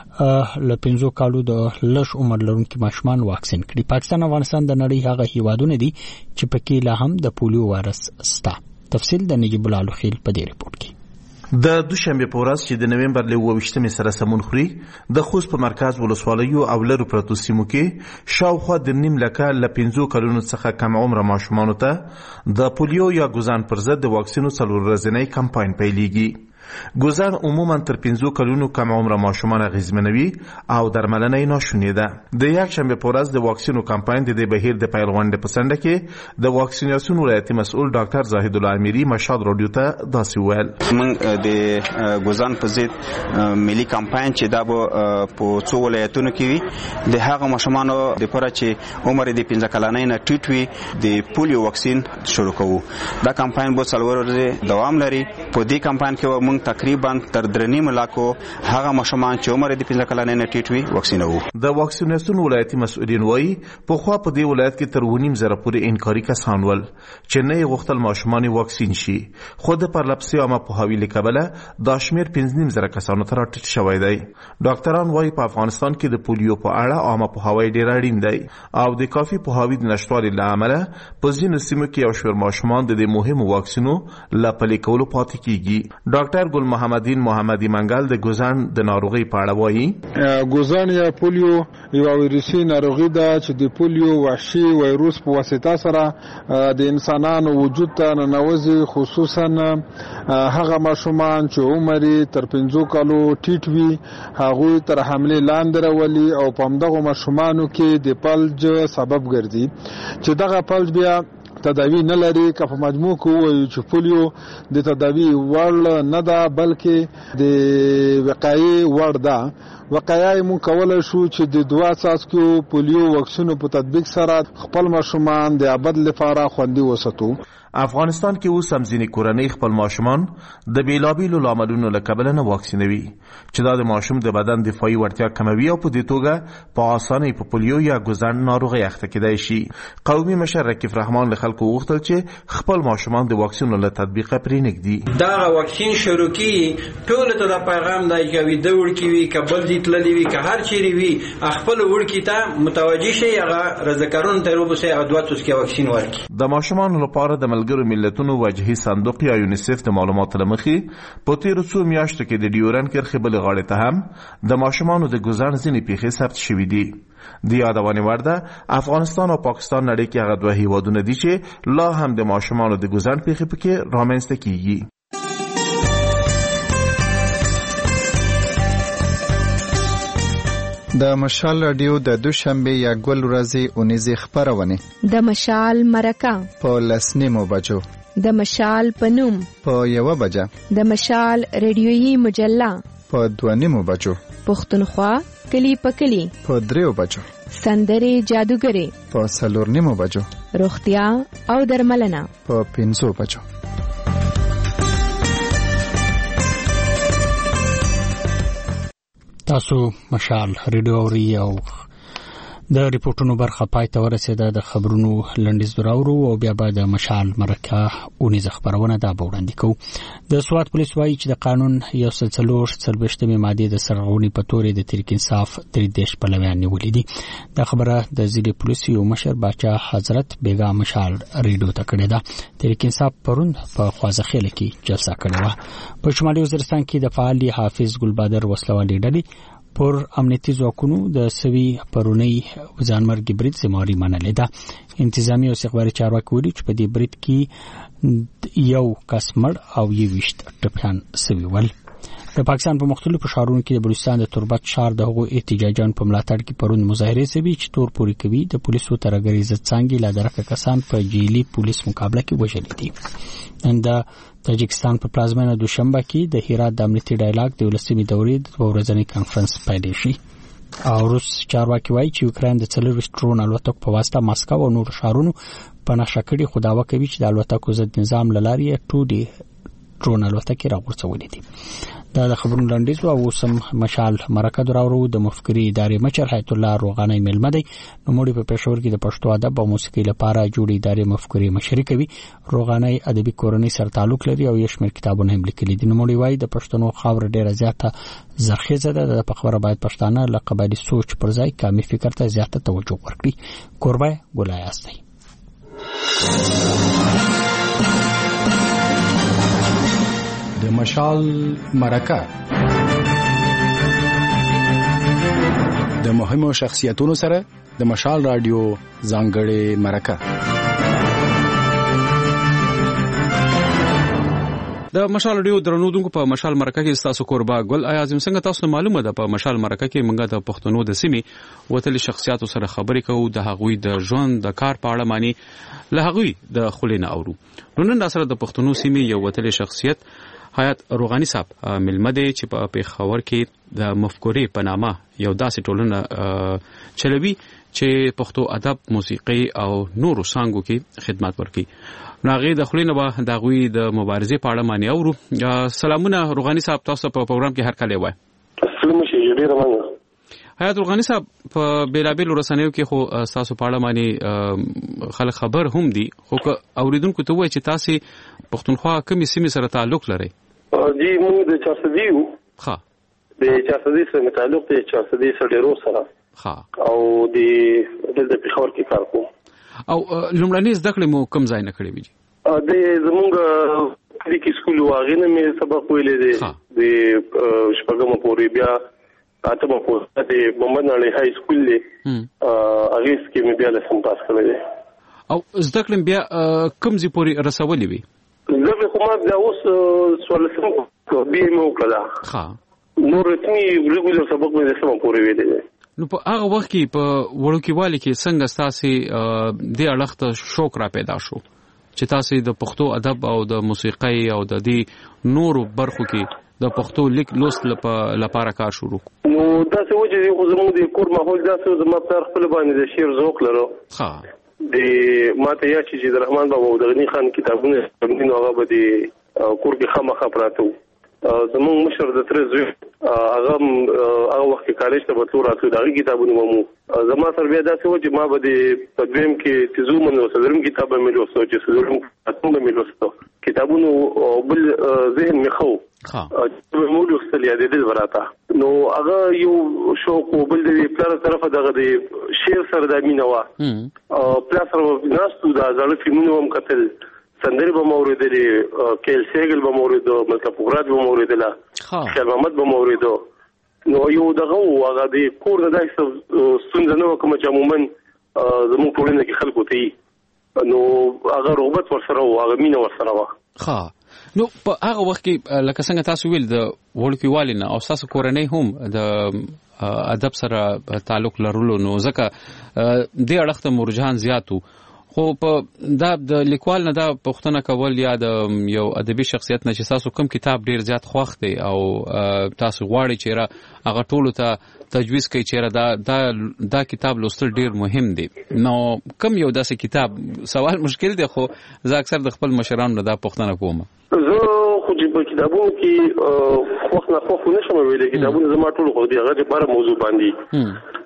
[SPEAKER 1] له 15 کالو د لږ عمر لرونکو ماشومان واکسین کړي. پاکستان او افغانستان د نړۍ هغه هیوادونه دي چې پکې لا هم د پولیو وایرس شته. تفصیل د نجیب الله خیل په دې ریپورت کې.
[SPEAKER 18] د دوشنبه په ورځ چې د نومبر له 28 سره سمون خوري د خوست په مرکز ولسوالیو او لرو پرتو سیمو کې شاوخوا د نیم لکه ل 15 کلونو څخه کم عمر ماشومان ته د پولیو یا ګوزان پر ضد د واکسینو 4 ورځنی کمپاین پیلېږي. ګوزن عموما تر 15 کلونو کم عمر ماشومان اغیزمنوي او درملنه ناشونې ده. د یک شنبه په ورځ د واکسینو کمپاین د بهیر د پیل غونډې په سنډه کې د واکسیناسیون ولایتي مسؤل ډاکټر زاهد الله امیری مشهد رادیو ته داسې ویل:
[SPEAKER 19] موږ د ګوزن په ضد ملي کمپاین چې دا په څو ولایتونو کې وي د هغه ماشومانو لپاره چې عمر د 15 کلنۍ نه ټیټ وي د پولیو واکسین شروع کوو. دا کمپاین به 4 ورځې دوام لري. په دې کمپاین کې موږ تقریبا تر 3.5 لکو هغه ماشومان چې عمر د 15 کلنۍ نه ټیټ وي واکسینوو.
[SPEAKER 18] د واکسیناسیون ولایتي مسؤلین وایي په خوا په دې ولایت کې تر 2.5 پورې انکاري کسان ول چې نه غوښتل ماشومان واکسین شي، خو د پرلپسې عامه پوهاوي لکبله دا شمیر 5.5 کسانو ته راټیټ شوی دی. ډاکټران وایي په افغانستان کې د پولیو په اړه عامه پوهاوی ډیر اړین دی او د کافي پوهاوي د نشټوالي له امله په ځینو سیمو کې یو شمیر ماشومان د مهمو واکسینو له پلي کولو پاتې کیږي. ډاکټر ګل محمدین محمدي منګل د ګوزن د ناروغي په اړه وایي:
[SPEAKER 14] ګوزن یا پولیو یو ویروسي ناروغي ده چې د پولیو وحشي وایروس په واسطه سره د انسانانو وجود ته ننوځي، خصوصا هغه ماشومان چې عمر تر 15 کالو ټیټ وي هغه تر حمله لاندې راولي او په همدغه ماشومانو کې د فلج سبب ګرځي چې دغه فلج بیا تداوی نه لري. که په مجموع کې وایو چې پولیو د تداوی وړ نه ده بلکې د وقایي وړ ده. وقایي مون کولای شو چې د 2 څاڅکو پولیو واکسینو په تطبیق سره خپل ماشومان د ابد لپاره خوندي وساتو.
[SPEAKER 18] افغانستان کې اوس هم ځینې کورنۍ خپل ماشومان د بیلابیلو لاملونو له کبله نه واکسینوي چې دا د ماشوم د بدن دفاعي وړتیا کموي او په دې توګه په اسانۍ په پولیو یا ګوزن ناروغۍ اخته کېدای شي. قومي مشر رکیف رحمان له خلکو وغوښتل چې خپل ماشومان د واکسینو له تطبیقه پرېنږدي.
[SPEAKER 20] دا واکسین شروع کی ټول ته د پیغام دی چې وي د وړکی وي کبل دي تللی وي که هر چیرې وي خپل وړکی ته متوجي شي هغه رضاکارون ته وبسي او 2 څاڅکي واکسین ورکړي. د
[SPEAKER 18] ماشومان لپاره د ملګرو ملتونو وجهي صندوق یا یونیسف د معلوماتو لمخې په تیرو څو میاشتو کې د ډیورن کرښې بلې غاړې ته هم د ماشومانو د ګوزن ځینې پیښې ثبت شوي دي. د یادونې وړ ده افغانستان او پاکستان نړۍ کې هغه 2 هیوادونه دي چې لا هم د ماشومانو د ګوزن پیښې پکې رامنځته کیږي.
[SPEAKER 21] د مشال رادیو د دوشنبه یا ګل ورځې اونیزه خبرونه
[SPEAKER 22] د مشال مرکه
[SPEAKER 21] په 10:00 بجو
[SPEAKER 22] د مشال پنوم
[SPEAKER 21] په 1 بجه
[SPEAKER 22] د مشال ریډیويي مجله
[SPEAKER 21] په 2:30 بجو
[SPEAKER 22] پښتونخوا کلی په کلی
[SPEAKER 21] په 3 بجو
[SPEAKER 22] سندري جادوګری
[SPEAKER 21] په 4:30 بجو
[SPEAKER 22] روغتیا او درملنه
[SPEAKER 21] په 5 بجو.
[SPEAKER 1] تاسو مشال ریډیو اوري او د ریپورتونو برخه پای ته ورسېده. د خبرونو لنډیز دراورو او بیا به د مشال مرکه اونیزه خبرونه دا به وړاندې کوو. د سوات پولیس وایي چې د قانون 144 ماده د سرغړونې په تور د تحریک انصاف 3 پلویان نیولې دي. دا خبره د ضلع پولیس یو مشر باچا حضرت بیگا مشال ریډیو ته کړې ده. تحریک انصاف پرون په خوازخېل کې جلسه کړې وه. په شمالي وزیرستان کې د فعال حافظ ګلبادر وسلوالې ډلې پر امنیتي ځواکونو د سوي پرونی ځانمرګي برید زماري منلې ده. انتظامی او استخباري چارواکي ویلي چې په دې برید کې یو کس مړ او 20 ټپيان سوي ول. د پاکستان په مختلفو ښارونو کې د بلوچستان د تربت ښار د هغو احتجاجونو په ملاتړ کې پرون مظاهره سوي چې تور پوري کوي د پولیسو ترګری عزت څنګه لا درکه کسان په جیلی پولیس مقابله کې وژل دي. نن د تاجکستان په پلازمینه دوشنبه کې د هرات د امنیتي ډایلاګ د ولسمي دورې د ورځنی کانفرنس پیل شي. او روس چارواکي وایي چې یوکرين د 4 ډرون الوتکو په واسطه مسکو او نور ښارونو په نقشه کړي خو داوا کوي چې د الوتکو ضد نظام لاري 2D ډرون الوتکې راغورځولې دي. دا د خبرونو لنډیز او اوسم مشال مرکه دراورو د مفکری ادارې مشر حیات الله روغاني ملمه دی. نوموړي په پېښور کې د پښتو ادب او موسیقي لپاره جوړې ادارې مفکری مشري کوي. روغاني ادبي کورنۍ سره تعلق لري او یو شمېر کتابونه هم لیکلي دي. نوموړي وایي د پښتنو خاور ډیره زیاته زرخیزه ده. د خبره باید پښتانه له قبایلی سوچ پر ځای قومي فکر ته زیاته توجه ورکړي. قربای ګلای استي
[SPEAKER 2] د مشال مرکه د مهمو شخصیتونو سره د مشال رادیو ځانګړې مرکه.
[SPEAKER 9] د مشال رادیو درنودونکو په مشال مرکه کې تاسو قربا ګل اعظم څنګه تاسو معلومه ده په مشال مرکه کې موږ د پښتنو د سیمې وتلي شخصیتو سره خبرې کوو د هغوی د ژوند د کار په اړه معنی له هغوی د خلینو اورو. نن د سره د پښتنو سیمې یو وتلي شخصیت حیات روغاني صاحب ملمه دی چې په پیښور کې د مفکورې په نامه یو داسې ټولنه چلوي چې پښتو ادب، موسیقي او نورو څانګو کې خدمات ورکوي. ناغي د خلینو به د غوي د مبارزې په اړه معنی اورو. سلامونه روغاني صاحب، تاسو په پروګرام کې هر کله وای.
[SPEAKER 4] السلام علیکم.
[SPEAKER 9] حیات روغاني صاحب په بیلابل رسنیو کې خو تاسو په اړه معنی خلک خبر هم دي، خو اوریدونکو ته وایي چې تاسو پښتونخوا کومې سیمې سره تعلق لرئ؟
[SPEAKER 4] جی موږ د چارسدیو د چارسدی سره تعلق دی، چارسدی سره ډیرو سره او د پیښور کې کار کوم.
[SPEAKER 9] او لومړنۍ زده کړې مو کوم ځای نه کړې وي؟
[SPEAKER 4] د زمونږ کلیکي سکول واغې نه مې سبق ویلې دی د شپږم پورې، بیا اتمه پورې د بمبناړي های سکول دی اغیز کې مې بیا لسم پاس کړی دی.
[SPEAKER 9] او زده کړې بیا کوم ځای پورې رسولې وي؟
[SPEAKER 4] زه خو ما بیا اوس سوالسم بیا مې وکړه نو رسمي ریګولر سبق مې سم پورې ویلې دی.
[SPEAKER 9] نو په هغه وخت کې په وړوکیوالي کې څنګه تاسو د اړخته شوق را پیدا شو چې تاسو د پښتو ادب او د موسیقي او د دې نورو برخو کې د پښتو لیک لوست لپاره کار شروع؟
[SPEAKER 4] نو تاسو وجه خو زموږ د کور ماحول داسې زما پر خپل باندې د شعر ذوق لرو. د ماته یا چې د رحمان بابا او د غنی خان کتابونه نو هغه به د کور کې خامخا پراته وو. زموږ مشر د تر زوی هغه وخت کالج ته بتلو راځو دا کتابونه مو زما سره بیا داسې و چې ما به د تدویم کې تزومن او صدرم کتاب مې لوستو چې صدرم څنګه مې لوستو کتابونه بل ذهن مې خو مو لوستل یا د دې وراته نو هغه یو شوق بل د پلار طرفه دغه د شعر سره د مینه وا پلار سره ناستو دا ځل فلمونه هم کتل سندري به موریدلې کېل سیګل به موریدو مطلب پروګرام به موریدله خیر محمد به موریدو نو یو دغه هغه د کور د دایسه ستونزه نه کوم چې عموما زموږ ټولنه کې خلکو ته نو هغه رغبت ورسره او هغه مینه ورسره وا
[SPEAKER 9] نو په هغه وخت کې لکه څنګه تاسو ویل د وړکیوالینه او تاسو کورنۍ هم د ادب سره تعلق لرلو نو ځکه د اړخته مرجحان زیاتو خو په د لیکوال نه دا پوښتنه کول یا د یو ادبي شخصیت نه چې تاسو کوم کتاب ډیر زیات خوښ دی او تاسو غواړئ چې هغه ټولو ته تجویز کوي چې دا کتاب لوستل ډیر مهم دی نو کوم یو داسې کتاب سوال مشکل دی خو زه اکثر د خپل مشرانو دا پوښتنه کوم
[SPEAKER 4] زه خو چې په کتابونو کې خوښ نه خوښ نشم ویلې کتابونه زما ټول خو دی هغه لپاره موضوع باندې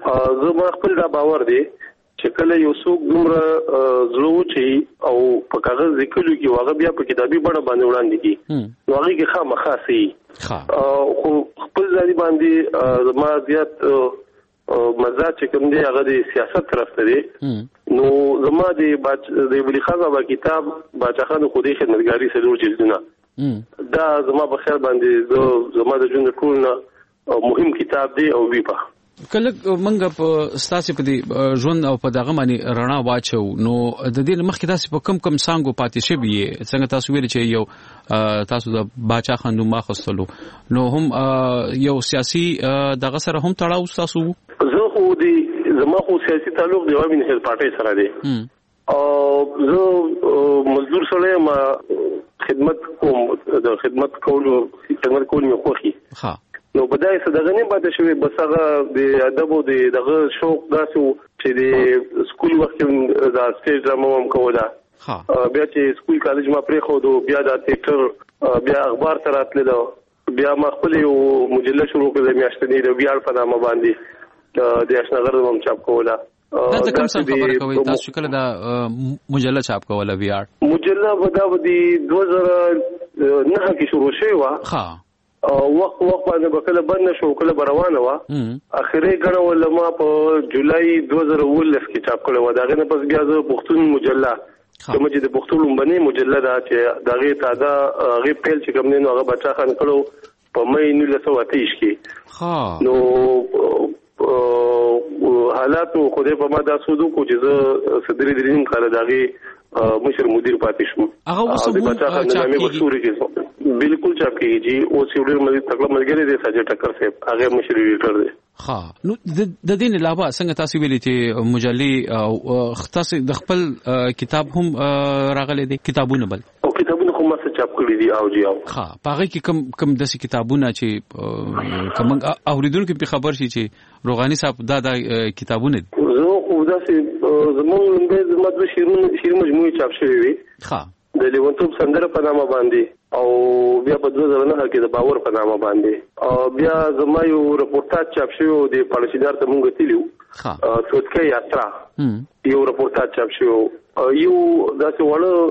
[SPEAKER 4] زه ما خپل دا باور دی چې کله یو څوک دومره زړه وچی او په کاغذ لیکلو کې واغه بیا په کتابي بڼه باندې وړاندې کی نو هغه کې خامخا سي خو خپل ځای باندې ما زیات مزاج چې کوم دی هغه د سیاست طرف ته دی نو زما د ولی خان بابا کتاب باچخان خودي خدمتګاری سلور جلدونه دا زما په خیال باندې زما د ژوند ټول مهم کتاب دی او وی په
[SPEAKER 9] کله منګه په ستاسو په دې ژوند او په دغه باندې رڼا واچو نو د دې مخکې تاسو په کم سانګو پاتې شوی څنګه تاسو ویل چې یو تاسو د باچا خاندو ماخستلو نو هم یو سیاسي دغه سره هم تړاو تاسو
[SPEAKER 4] زه خو دې زما خو سیاسي تعلق دی وابي نه پارټي سره دی او زه مزدور سره ما خدمت کولو مې خوښي ها نو بدای صدغه نه پاتې شوی بس هغه د ادب او دغه شوق داسو چې د سکول وخت د سټیج ډرامه هم کوله بیا چې سکول کالج ما پرې خو دو بیا د تیاتر بیا اخبار سره تللو بیا ما خپل یو مجله شروع کړې میاشتنی د ویاړ په نامه باندې د اشنغر هم چاپ کوله
[SPEAKER 9] دا کوم څه خبره کوي تاسو کله دا مجله چاپ کوله ویاړ
[SPEAKER 4] مجله وداودي 2009 کې شروع شوه ها وخت باندې بکله بند نشو کله روانه وا اخري غړ ولما په جولای 2019 کې چاپ کړو دا غنه پس بیا د پښتون مجله کوم چې د پښتون باندې مجله دا چې دغه تازه غي پیل چې کوم نه هغه بچا خان کړو په مې 1928 کې نو حالات خو دې په ما دا سودو کو چې صدري دریم کال دغه مشر مدیر پاتې شو
[SPEAKER 9] هغه وسو
[SPEAKER 4] چاپ بالکل چاپ کیږي او سیوډر مې تکړه ملګری دی ساجد ټکر صاحب هغه مشر ایډیټر دی
[SPEAKER 9] ها نو د دین علاوه څنګه تاسو ویلي چې مجلې او خاص د خپل کتاب هم راغلي دي کتابونه بل
[SPEAKER 4] او کتابونه کومه څه چاپ کړی دي او جی او
[SPEAKER 9] ها پاره کې کم د کتابونه چې کوم اوریدونکو په خبر شي چې روغانی صاحب دا کتابونه
[SPEAKER 4] زه خو دا چې زموږ د مدرسې شیر مجموعه چاپ شوی وي
[SPEAKER 9] ها
[SPEAKER 4] د لیونتوب سندره په نامه باندې او بیا په 2009 کې د باور په نامه باندې او بیا زما یو رپورتاج چاپ شوی د پالیسیدار ته مونږ تلیو سوتکه یاترا یو رپورتاج چاپ شوی یو داسې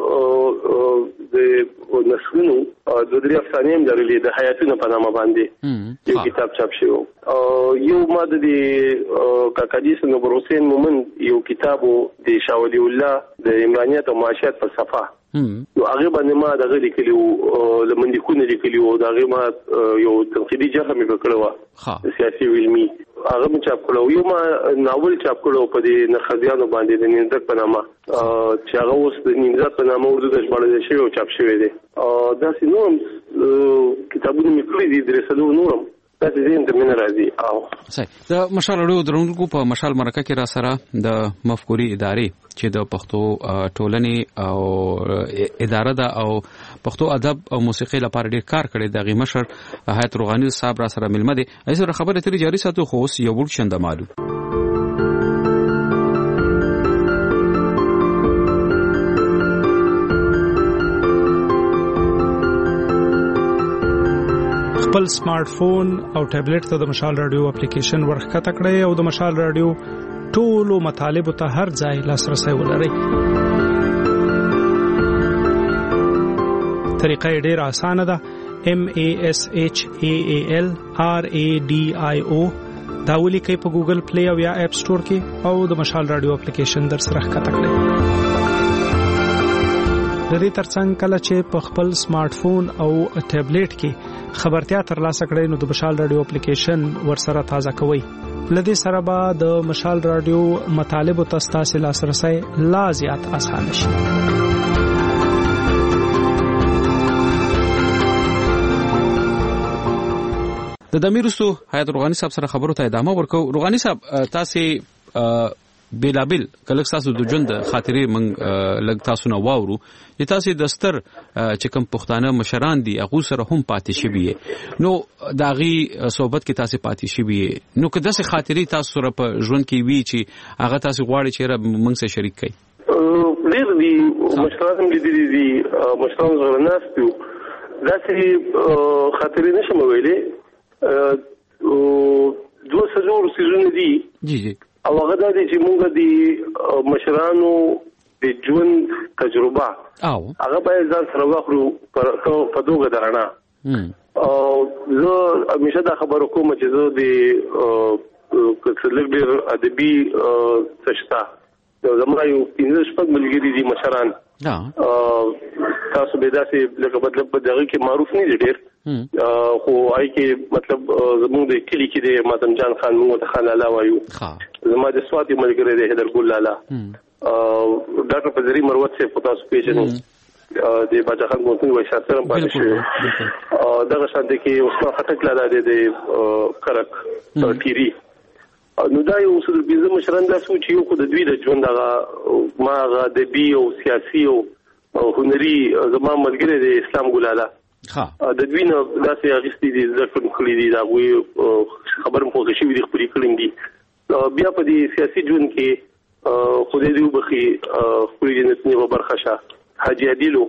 [SPEAKER 4] وړه د نسلونو د درې افسانې هم درلې د حیاتونو په نامه باندې یو کتاب چاپ شوی یو ما د کاکادیس نوبر حسین مومند یو کتابو د شاولی الله د عمرانیت او معاشیت فلسفه نو هغه باندې ما دغه لیکلو لمندکونه لیکلو دغه ما یو تنقیدي جرحه مې وکړو سیاسي علمي هغه مې چاپ کړو یو ما ناول چاپ کړو په دې نخزیانو باندې د نیمزک په نامه چې هغه اوس د نیمزک په نامه اردو د ژباړل شوی او چاپ شوی دی دا سينوم کتابونه مې کړی دي درسلو نورم تاسو دې ته مننه راځي او
[SPEAKER 9] صحیح د مشال اړو درونکو په مشال مرکه کې را سره د مفکوري ادارې چې د پښتو ټولنې او اداره ده او پښتو ادب او موسیقي لپاره ډېر کار کړی د غیمشر حیات روغانی صاحب را سره ملمه دي ایسه خبره تری جاری ساتو خو اوس یو ورک شند معلوم
[SPEAKER 5] خپل سمارټ فون او ټابلیټ ته د مشال رادیو اپلیکیشن ورخکته کړئ او د مشال رادیو ټولو مطالب ته هر ځای لاسرسي ولرئ. طریقه ډېره اسانه ده. MASHAAL RADIO دا ولیکئ په ګوګل پلی او یا اپ سٹور کې او د مشال رادیو اپلیکیشن در سره ښکته کړئ. د دې ترڅنګ کله چې په خپل سمارټ فون او ټابلیټ کې خبرتیا ترلاسه کړئ نو د مشال رادیو اپلیکیشن ورسره تازه کوئ. لدې سره به د مشال رادیو مطالب او تاسو لاسرسي لا زیات اسانه شي.
[SPEAKER 9] د دمیرستو حیات روغانی صاحب سره خبرو ته ادامه ورکو. روغانی صاحب تاسو بیلابل کله تاسو د ژوند خاطرې من لګ تاسو نو واورو چې تاسو د ستر چې کوم پښتانه مشران دي هغه سره هم پاتې شوی نو داغي صحبت کې تاسو پاتې شوی نو کله څه خاطرې تاسو سره په ژوند کې وی چې هغه تاسو غواړي چې موږ سره شریک کړئ.
[SPEAKER 4] ډېر دي مشران دي مشران زغ ناس دي داسې خاطرې نشم ویلې 200 سيزونه دي
[SPEAKER 9] جی
[SPEAKER 4] او هغه د چې موږ د مشرانو د ژوند تجربه هغه باید ځان سره واخلو په دوه درانه او زه همیشه دا خبرو کوم چې زه د کڅلګ ډیر ادبي تشتا زما یو 15 ملګري دي مشران تاسو به داسې لکه مطلب په دغه کې معروف نه دي ډیر خو آی کې مطلب زموږ د کلی کې د ماتم جان خان موږ ته خان لالا وایو زما د سواتي ملګری دی حیدر ګل لالا ډاکټر پزری مروت سے تاسو پیژنئ د باجا خان مونږ وایي شاسرم باندې شو دغه شان د کې اوسما خټک لالا د کرک تیری نو دا یو څه د بيزه مشران دا سوچ یو خو د دوی د ژوند هغه ما هغه د بي او سیاسي او هنري زما ملګری د اسلام ګلاله د دوی نه داسې اغستې دي ځکه کړی دي دا وی خبرم خو شي وی خپل کړم دي بیا په دې سیاسي ژوند کې خو دې یو بخي خپل جنت نه برخه حاجی عادلو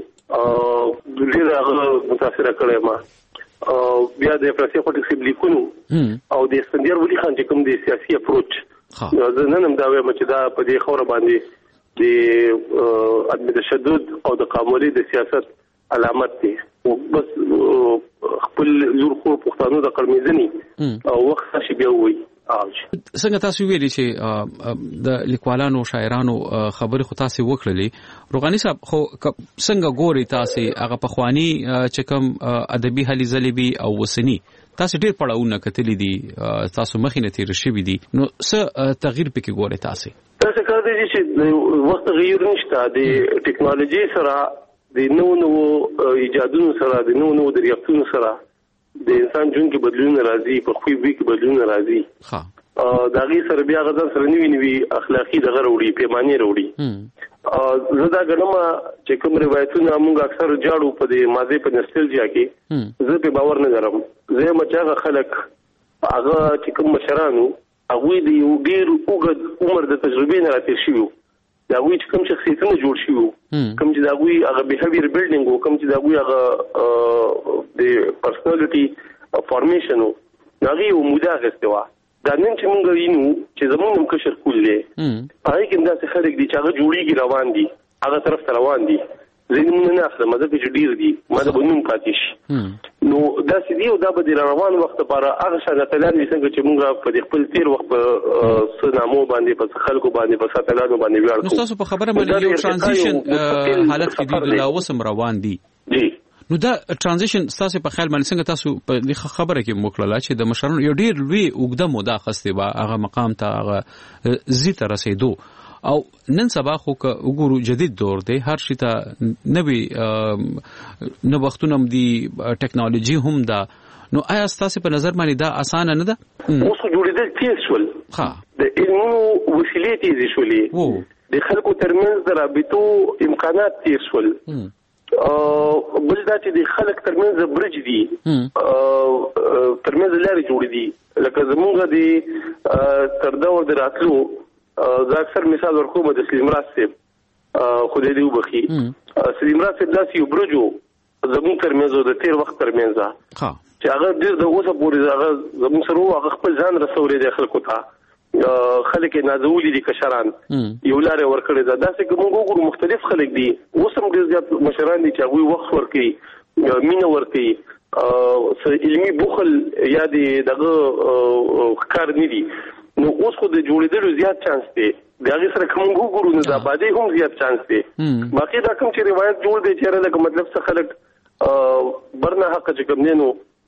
[SPEAKER 4] ډیر هغه متاثر کړی ما بیا د فرانسې خټک سیب لیکونو او د اسکندر ولی خان چې کوم د سیاسي اپروچ زه نن هم دا وایم چې دا په دې خوره باندې د عدم تشدد او د قامولي د سیاست علامت دی او بس خپل لور خو پښتانه د قرمېزنی او وخت شي بیا وي
[SPEAKER 9] څنګه تاسو ویلي چې د لیکوالانو شاعرانو خبرې خو تاسو وکړلې روغاني صاحب خو څنګه ګوري تاسو هغه پخوانی چې کوم ادبي هلي ځلبي او وسنی تاسو ډېر پړاوونه کتلې دي تاسو مخینه تیر شوي دي نو څه تغییر پکې ګوري تاسو
[SPEAKER 4] کار دی چې وخت تغییر نشته د ټیکنالوژي سره د نوو ایجادونو سره د نوو دریافتونو سره د انسان ژوند کې بدلون راځي په خوې وی کې بدلون راځي دا غي سره بیا غزا سره نیوي اخلاقی دغه وروړي پیمانه وروړي زه دا غنما چې کوم روایتونه موږ اکثر جاړو په دې ماضي په نستلجیا کې زه په باور نه لرم زه مچاغه خلک هغه چې کوم مشرانو هغه د یو ډیر اوږد عمر د تجربې نه راته شیو دا وی چې کوم شخصیتونه جوړ شیو کوم چې دا وی هغه بیهیویر بیلډینګ کوم چې دا وی هغه د پرسنالټي فارمیشن نغي او مداغستوا دا نن چې موږ وینو چې زمونږ کشر کولې هغه کې دا څه خلک دي چې هغه جوړیږي روان دي هغه طرف ته روان دي زینونه نه اخلم دا چې ډیر دي ما دا بنوم پاتیش نو دا سړي او دا به روان وخت لپاره هغه شاګردان دي څنګه چې موږ په خپل تیر وخت په سنامو باندې په خلکو باندې په ساتلانو باندې ویاړ کوو
[SPEAKER 9] تاسو په خبره باندې یو ترانزیشن حالت کې دي لا وسم روان دي نو دا ترانزیشن تاسو په خیال باندې څنګه تاسو په خبره کې موکړه چې د مشرانو یو ډیر لوی اوږده موده خسته با هغه مقام ته هغه زیات رسیدو او نن سبا خو که وګورو جدید دور دی هر شي ته نوې نو وختونه دی ټیکنالوژي هم دا نو آیا تاسو په نظر باندې دا اسانه نه ده
[SPEAKER 4] اوس جوړېدل تیز شول د علمي وسیلې تیز شولې د خلکو ترمنځ د رابطو امکانات تیز شول بل دا چې د خلک ترمنځ برج دي ترمنځ لارې جوړې دي لکه زمونږ د تر دا ور راتلو زه اکثر مثال ورکوم د سلیم راز صاحب خدای دې وبخي سلیم راز صاحب داسې یو برجو زموږ ترمنځ د تیر وخت ترمنځ چې هغه ډېر د اوسه پورې هغه زموږ سره هغه خپل ځان رسولې د خلکو ته خلک نازولي دي کشران یو لارې ورکړې ده داسې کوم وګورو مختلف خلک دي اوس هم ډېر زیات مشران دي چې هغه وخت ورکړي مینه ورکړي علمي بخل یا دغه کار نه دي نو اوس خو د جوړېدلو زیات چانس دی دا غي سره کوم وګورو نو دا باندې هم زیات چانس دی باقي دا کوم چې روایت جوړ دی چې لکه مطلب څه خلک برنه حق چې کوم نه نو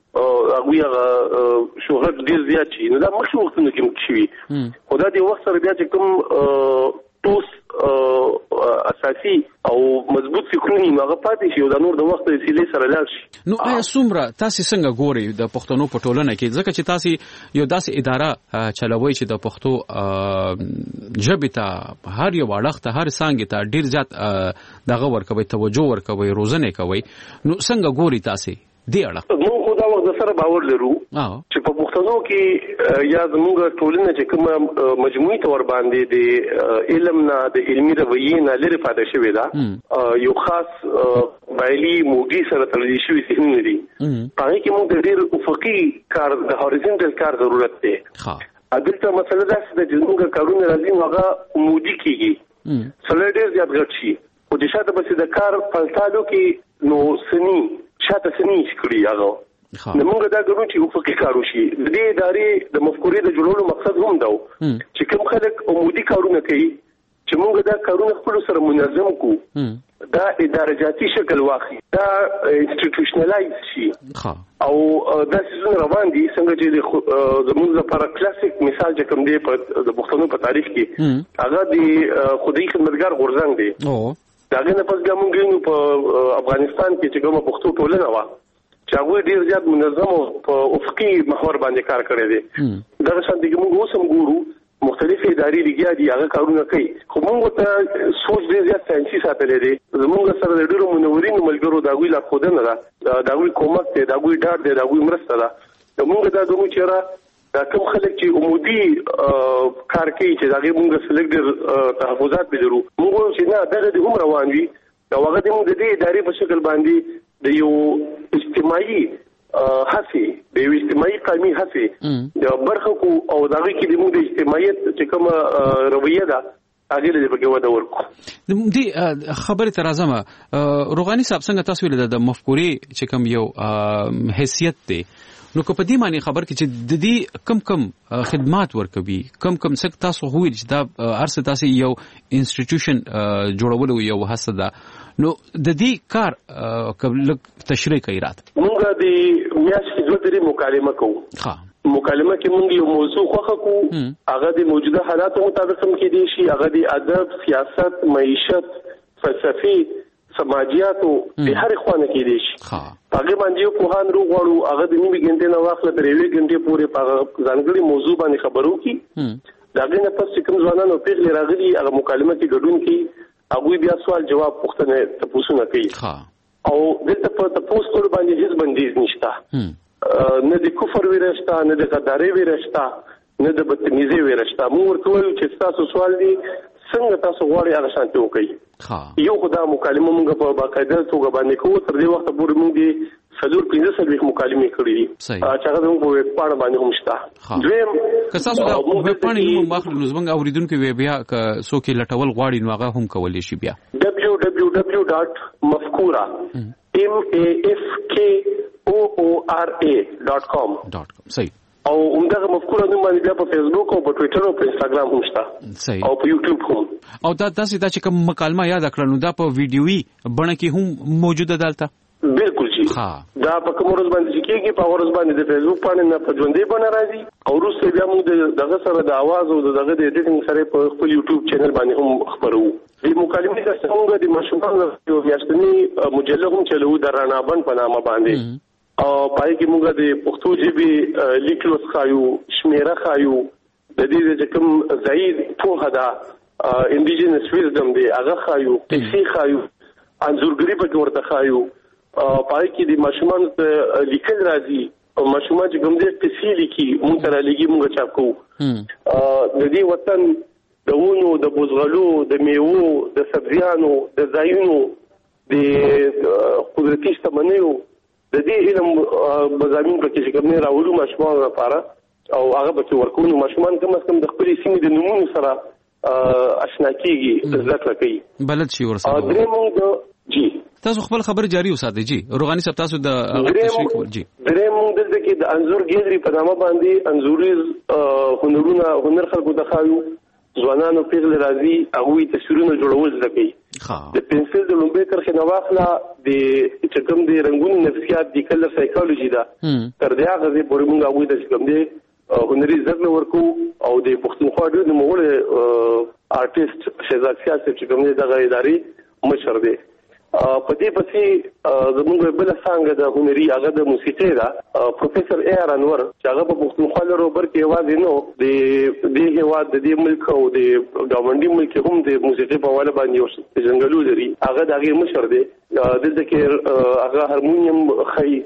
[SPEAKER 4] هغه شهرت ډیر زیات شي نو دا مخکې وختونه کې شي خدای دې وخت سره بیا چې کوم توس اساسي او مضبوط فکرونی هغه پاتې شي او د نور د وخت د سیلې سره لاړ شي
[SPEAKER 9] نو آیا څومره تاسو څنګه ګوري د پښتنو په ټولنه کې ځکه چې تاسو یو داسې اداره چلوي چې د پښتو ژبې ته هر یو اړخ ته هر څنګه ته ډیر زیات دغه ورکوي توجه ورکوي روزنه کوي نو څنګه ګوري تاسو دی اړه
[SPEAKER 4] موږ خو دا وخت موږ سره باور لرو چې په پښتنو کې یا زموږ ټولنه چې کومه مجموعي تور باندې د علم نه د علمي رویې نه لري پاتې شوې ده یو خاص بایلي موډي سره تړلې شوې ذهنونه دي هغه کې موږ د ډېر افقي کار د هوریزونټل کار ضرورت دی دلته مسله دا چې د موږ کارونه راځي هغه عمودي کیږي سره ډېر زیات غټ شي او د شاته بس د کار پلتالو کې نو سني شاته سني کړی هغه نو موږ دا ګورو چې افقي کار وشي د دې ادارې د مفکورې د جوړولو مقصد هم دا چې کوم خلک عمودي کارونه کوي چې موږ دا کارونه خپل سره منظم کو دا ادارجاتي شکل واخلي دا انسټیټیوشنلایز شي او دا څنګه روان دي څنګه چې زموږ لپاره کلاسیک مثال چې کوم دی په د پښتنو په تاریخ کې هغه د خودي خدمتګار غورځنګ دی داغه نه پس موږ نو په افغانستان کې چې کومه پښتو ټولنه و چې هغه ډیر زیات منظم او په افقي محور باندې کار کړی دی دا څنګه چې موږ اوس هم ګورو مختلفې ادارې لګیا دي هغه کارونه کوي خو موږ ته سوچ ډېر زیات ساينسي ساتلې دي زموږ سره د ډېرو منورینو ملګرو دا غوي لارښودنه ده دا غوي کومک دی دا غوي ډاډ دی دا غوي مرسته ده موږ دا دوی چې دا کوم خلک چې عمودي کار کوي چې دا غي موږ سلیکټ تحفظات بلرو موږ چې نه دغه د هم روان وي دا هغه د موږ د دې ادارې په شکل باندې د یو اجتماعي هڅه د اجتماعي قومي هڅه د برخه کو او دغه کې د موږ د اجتماعیت چې کوم رویه ده هغه له بګه ودا ورکو
[SPEAKER 9] دې خبره ترازمه روغاني صاحب څنګه تاسو ول د مفکورې چې کوم یو حیثیت دی نو کو په دې معنی خبر کې چې د دې کم خدمات ورکوي کم څه تاسو هوی چې دا ارسه تاسو یو انسټیټیوشن جوړول یو هڅه ده نو د دې کار قبل تشریح کوي رات
[SPEAKER 4] موږ د میاشتې دوه درې مکالمه کوو مکالمه کې موږ یو موضوع خوښه کوو هغه د موجوده حالاتو مطابق هم کې دي شي هغه د ادب سیاست معیشت فلسفي سماجیاتو د هر خوانه کې دي شي هغه باندې په هان روغ وړو هغه د نیمه غنټه نه واخله ترې وی غنټه پورې په ځانګړي موضوع باندې خبرو کی داغه نه پس کوم ځوانانو پیغلي راغلي هغه مکالمه کې ګډون کی هغه بیا سوال جواب پوښتنه تاسو کوي او دلته په تاسو کول باندې هیڅ بندیز نشته نه د کفر ویرشتا نه د غداري ویرشتا نه د بدتمیزي ویرشتا مو ورته وایو چې تاسو سوال دي څنګه تاسو غواړئ هغه شانتي وکړئ یو خدای مکالمه موږ په باقاعده توګه باندې کوو تر دې وخت پورې موږ دي څلور 15 مکالمې کړې دي چې هغه موږ په پاڼه باندې هم شته دویم
[SPEAKER 9] که تاسو دا په پاڼه نوم واخلو نو زموږ اوریدونکو وی بیا که څوک لټول غواړي نو هغه هم کولی شي بیا
[SPEAKER 4] www.mafkora.com
[SPEAKER 9] صحیح
[SPEAKER 4] او همدغه مفکوره نوم باندې بیا په فیسبوک او په ټوئیټر او په انستګرام هم شته او په یوټیوب هم
[SPEAKER 9] او دا چې کوم مکالمه یاد کړل نو دا په ویډیوي بڼه کې هم موجوده دالته
[SPEAKER 4] بالکل جی دا په کوم ورځ باندې کېږي په ورځ باندې د فیسبوک باندې نه په ژوندۍ باندې راځي او وروسته بیا موږ دغه سره د आवाज او دغه د ایډیټینګ سره په خپل یوټیوب چینل باندې هم خبرو د مکالمې د څنګه د مشهورو یو میاشتنی مجله هم چلو د رانابند په نامه باندې او پای کې موږ د پښتو ژبې لیکلو ښایو شمیره ښایو د دې چې کوم ځای په هدا انډیجنس ویزډم دی هغه ښایو قصې ښایو انځورګری په ورته ښایو پای کې د ماشومان ته لیکل راځي او ماشومان چې کوم دې قصې لیکي موږ تر لګي موږ چاپ کوو د دې وطن د ونو د بوزغلو د میوو د سبزیانو د ځایونو د قدرتي شتمنیو د دې علم مضامین په کې چې کوم نه راوړو ماشومان لپاره او هغه به ورکوونو ماشومان کوم څه د خپل سیمې د نمونه سره آشنا کیږي زده کوي
[SPEAKER 9] بلد شي ورسره
[SPEAKER 4] درې موږ جی
[SPEAKER 9] تاسو خپل خبر جاری وساتئ جی روغاني صاحب تاسو د تشریح کول جی
[SPEAKER 4] درې موږ د کې د انزور ګیلري په نامه باندې انزوري هنر خلکو ته خایو ځوانانو پیغلې راځي هغه تصویرونه جوړول زده کوي د پنسل د لومبې کرخه نواخله د چې کوم د رنگونو نفسیات د کلر سایکولوژي دا تر دې هغه پورې موږ هغه د کوم دی هنري زده ورکو او د پښتونخوا د مغول آرټیست شهزاد سیاست چې کوم دی دغه ادارې مشر دی په دې پسې زموږ بل څنګه د هنري هغه د موسیقي دا پروفیسور اے آر انور چې هغه په پښتونخوا لرو بر کې आवाज نو د دې هواد د دې ملک او د ګاونډي ملک هم د موسیقي په حواله باندې یو څنګهلو لري هغه دغه مشر دی دلته کې هغه هارمونیم خي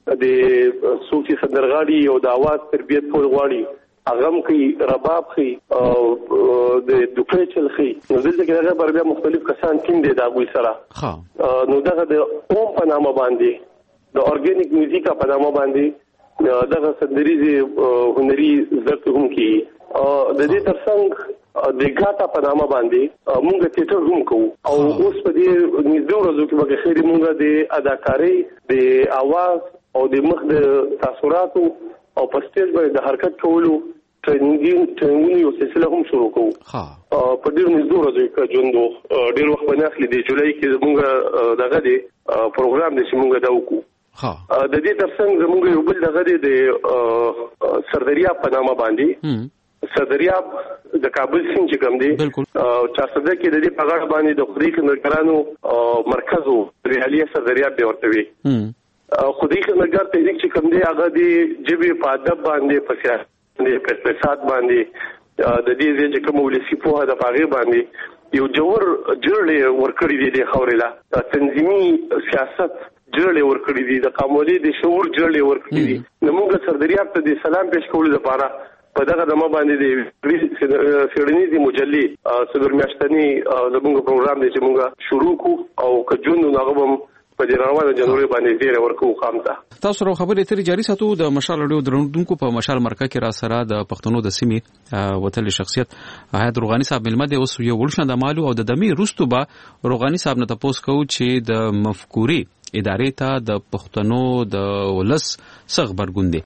[SPEAKER 4] د صوفي سندرغاړي او د आवाज تربیت کول غواړي اغم کوي رباب کوي د دوکې چل کوي نو دلته کې هغه بیا مختلف کسان ټیم دي دا غوي سره نو دغه د اوم په نامه باندې د اورګانیک میوزیک په نامه باندې دغه سندريزي هنري زده هم کوي د دې ترڅنګ د ګاټا په نامه باندې موږ تیاتر هم کوو او اوس په دې نږدې ورځو کې به خېری موږ د اداکاري د आवाज او د مخ د تاثیراتو او په سټیج باندې د حرکت کولو ټریننګ یو سلسله هم شروع کوو په دې نږدې ورځو کې ژوندو ډېر وخت باندې اخلي د جولای کې موږ دغه د پروګرام د موږ دا وکړو د دې ترڅنګ موږ یو بل دغه د سردریاب په نامه باندې سردریاب د کابل سیند چې کوم دی چارسده کې د دې په غاړه باندې د خوري خدمتګارانو مرکز او ریالي سردریاب دی ورته وي خودي خدمتګار تحریک چې کوم دی هغه د جبې په ادب باندې په سیاست باندې په اقتصاد باندې د دې چې کوم ولسی په هدا پاغي باندې یو جوړ جوړې ورکړې دي خوري لا تنظیمي سیاست جوړې ورکړې دي د قامولي د شعور جوړې ورکړې دي نو موږ سردریاب ته د سلام پېښ کولو لپاره په دغه دمه باندې د سیډنیزي مجلې صدر میاشتنی زموږ پروګرام دی چې موږ شروع کو او کجون نغبم په جنواري جنوري باندې ډیر ورکو خامته
[SPEAKER 9] تاسو رو خبرې ترې جاری ساتو د مشال اډیو درندونکو په مشال مرکه کې را سره د پښتنو د سیمې وتل شخصیت حیات روغانی صاحب ملمده اوس یو ورشنده مالو او د دمی روستو به روغانی صاحب نه تاسو کو چې د مفکوري ادارې ته د پښتنو د ولس څخه برګوندي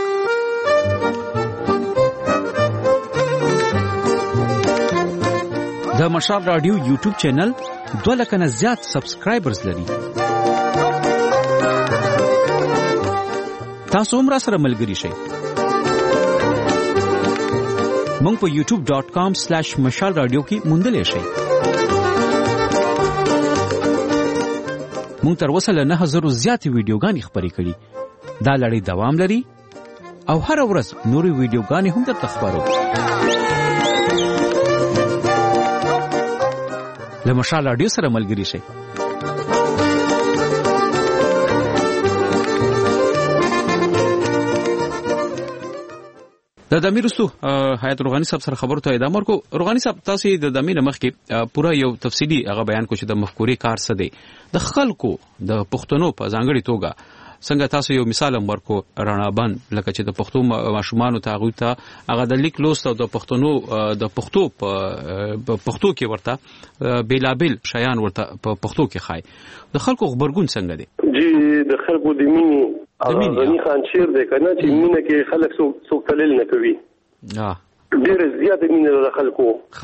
[SPEAKER 9] د مشال رادیو یوټیوب چینل 2 لک نه زیات سبسکرایبرز لري تاسو هم را سره ملګری شئ مونږ په youtube.com/mashalradio کې موندلې شئ مونږ تر اوسه له 9000 زیات ویډیوګانې خبرې کړې دا لړۍ دوام لري او هر ورځ نورې ویډیوګانې هم درته خبرو له مشال رادیو سره ملګری شئ د دمیر رسو حیات روغانی صاحب سره خبرو ته ادامه ورکو روغانی صاحب تاسو د دمیر مخ کې پورا یو تفصیلی هغه بیان کو چې د مفکوري کار څه دی د خلکو د پښتنو په ځانګړي توګه څنګه تاسو یو مثال ورکو رانا بند لکه چې د پښتو ماشومان ته هغه د لیک لوست او د پښتنو د پښتو کې ورته بیلابل شیان ورته په پښتو کې خای د خلکو خبرګون څنګه دی
[SPEAKER 4] جی د خلکو د مینې غنی خان شیر دی کنه چې مینه کې خلک څوک تلل نه کوي ډېر زیات مینه د خلکو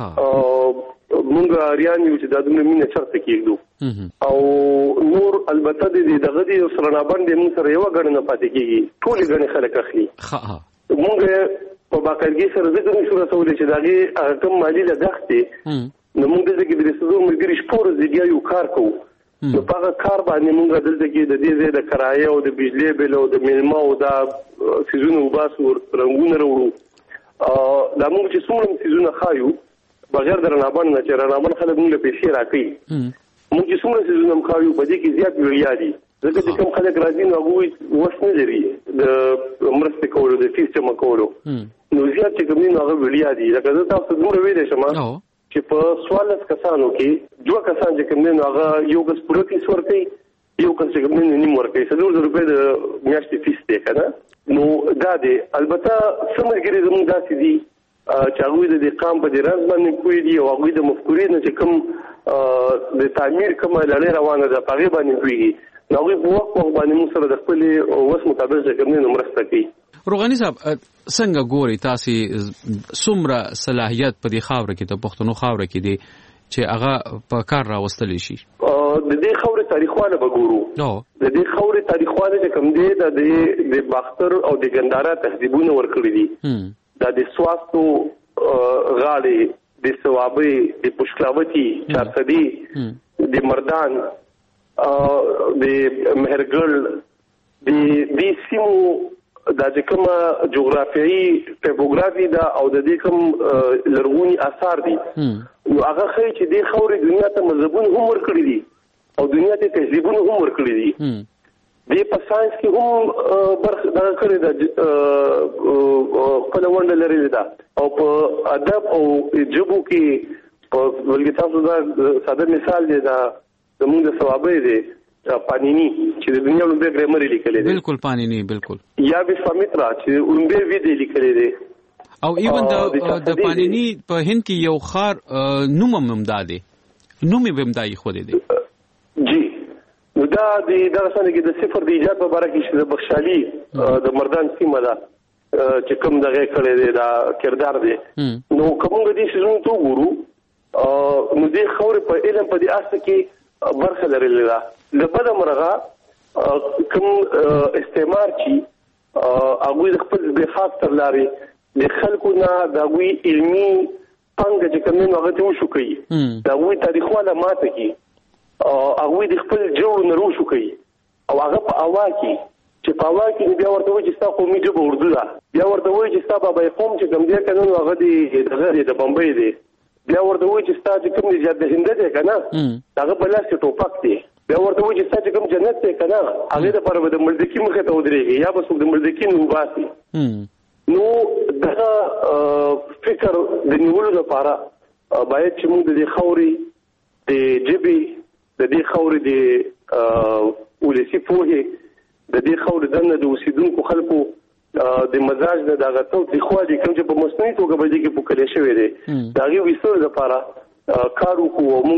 [SPEAKER 4] مونږ اریان یو چې د دې مینه چرته کېږو او نور البته د دغه د سرنا باندې موږ سره یو غړنه پاتې کیږي ټول غړي خلک اخلي مونږ په باقاعدګي سره د دې شروع سوال چې دغه کم مالی لګښت دي نو موږ دغه د رسېدو ملګری شپور زیږي یو کار کوو نو په کار باندې موږ دلته کې د دې د کرایه او د بجلی بل او د میلمه او د سيزونو وباسو رنگونه وروړو دا موږ چې څومره سيزونه خایو بغیر د رنابن نه چې رنابن خلک موږ له پیسې راکړي موږ چې څومره سيزونه خایو په دې کې زیات ویلیا دي ځکه چې کوم خلک راځي نو هغه وښنه لري د مرسته کولو د سیستم کولو نو زیات چې کوم نو هغه ویلیا دي لکه تاسو دومره ویلې شمه چې په 14 کسانو کې دوه کسان چې کوم نو هغه یو کس پوره فیس ورکړي یو کس چې کوم نیم ورکړي 700 روپۍ د میاشتې فیس دی کنه نو دا دی البته سمګری زموږ داسې دي چې هغه د قام په درز باندې کوي دي او هغه د مفکورې نه چې کوم د تعمیر کومه لړۍ روانه ده په غیبه باندې کوي نو هغه په وخت باندې موږ سره د خپل وس مطابق چې کوم نو مرسته کوي
[SPEAKER 9] روغانی صاحب څنګه ګوري تاسو څومره صلاحیت په دې خاور کې ته پښتنو خاور کې دي چې هغه په کار راوستل شي
[SPEAKER 4] د دې خاور تاریخوانه بګورو د دې خاور تاریخوانه چې کوم دی د باختر او د ګندارا تهذیبونه ورکړي دي د سواستو غاړي د ثوابي د پښکلاوتی چارسدي د مردان د مهرګل د سیمو دا چې کوم جغرافیایي ټاپوګرافي دا او د دې کوم لرغونی آثار دي نو هغه خې چې د خوري دنیا ته مذهبونه هم ورکړي دي او دنیا ته تهذیبونه هم ورکړي دي د په ساينس کې هم برخه دا کړې ده خپل ونډه لري ده او په ادب او ژبو کې په ولګي تاسو دا ساده مثال دی دا زموږ د ثوابه دی پانینی چې د دنیا لومبه ګرامر لیکل دي
[SPEAKER 9] بالکل پانینی بالکل
[SPEAKER 4] یا وسوامیترا چې لومبه وی دی لیکل دي
[SPEAKER 9] او ایون د پانینی په هند کې یو خار نوم ممداده نومي بمدای خو دي
[SPEAKER 4] جی نو دا د درسنه کې د صفر د ایجاد په اړه کې د بخشالي د مردان سیمه ده چې کوم دغه کړي دی دا کردار دی نو کومه دي چې زموږ ته ګورو نو دې خوري په علم په دې اساس کې برخه لري له بده مرغه کوم استعمار چې هغه د خپل بخاف تر لاري د خلکو نه د وی علمي څنګه چې کوم هغه ته وشو کوي دا وی تاریخونه ماته کی هغه د خپل جوړ نه روشو کوي او هغه په اوا کې چې په اوا کې بیا ورته وایي چې تاسو قومي ژبه اردو ده بیا ورته وایي چې تاسو بابا قوم چې کوم دی کنه هغه د بمبئی دی بیا ورته وایي چې تاسو کوم دی د هند دی کنه هغه بلاس ټوپک دی بیا ورته وایي چې تاسو کوم جنت دی کنه هغه د پر د ملدکی مخه ته ودرېږي یا به څوک د ملدکی نه وباسي نو دا فکر د نیولو لپاره باید چې موږ د خوري د جبي د دې خوري د ولسی پوهه د دې خوري دنه د اوسیدونکو خلکو د مزاج نه دغه توتي خو دي کوم چې په مصنوعي توګه باندې کې پوکلې شوی دی دا غي وسره لپاره کارو کو موږ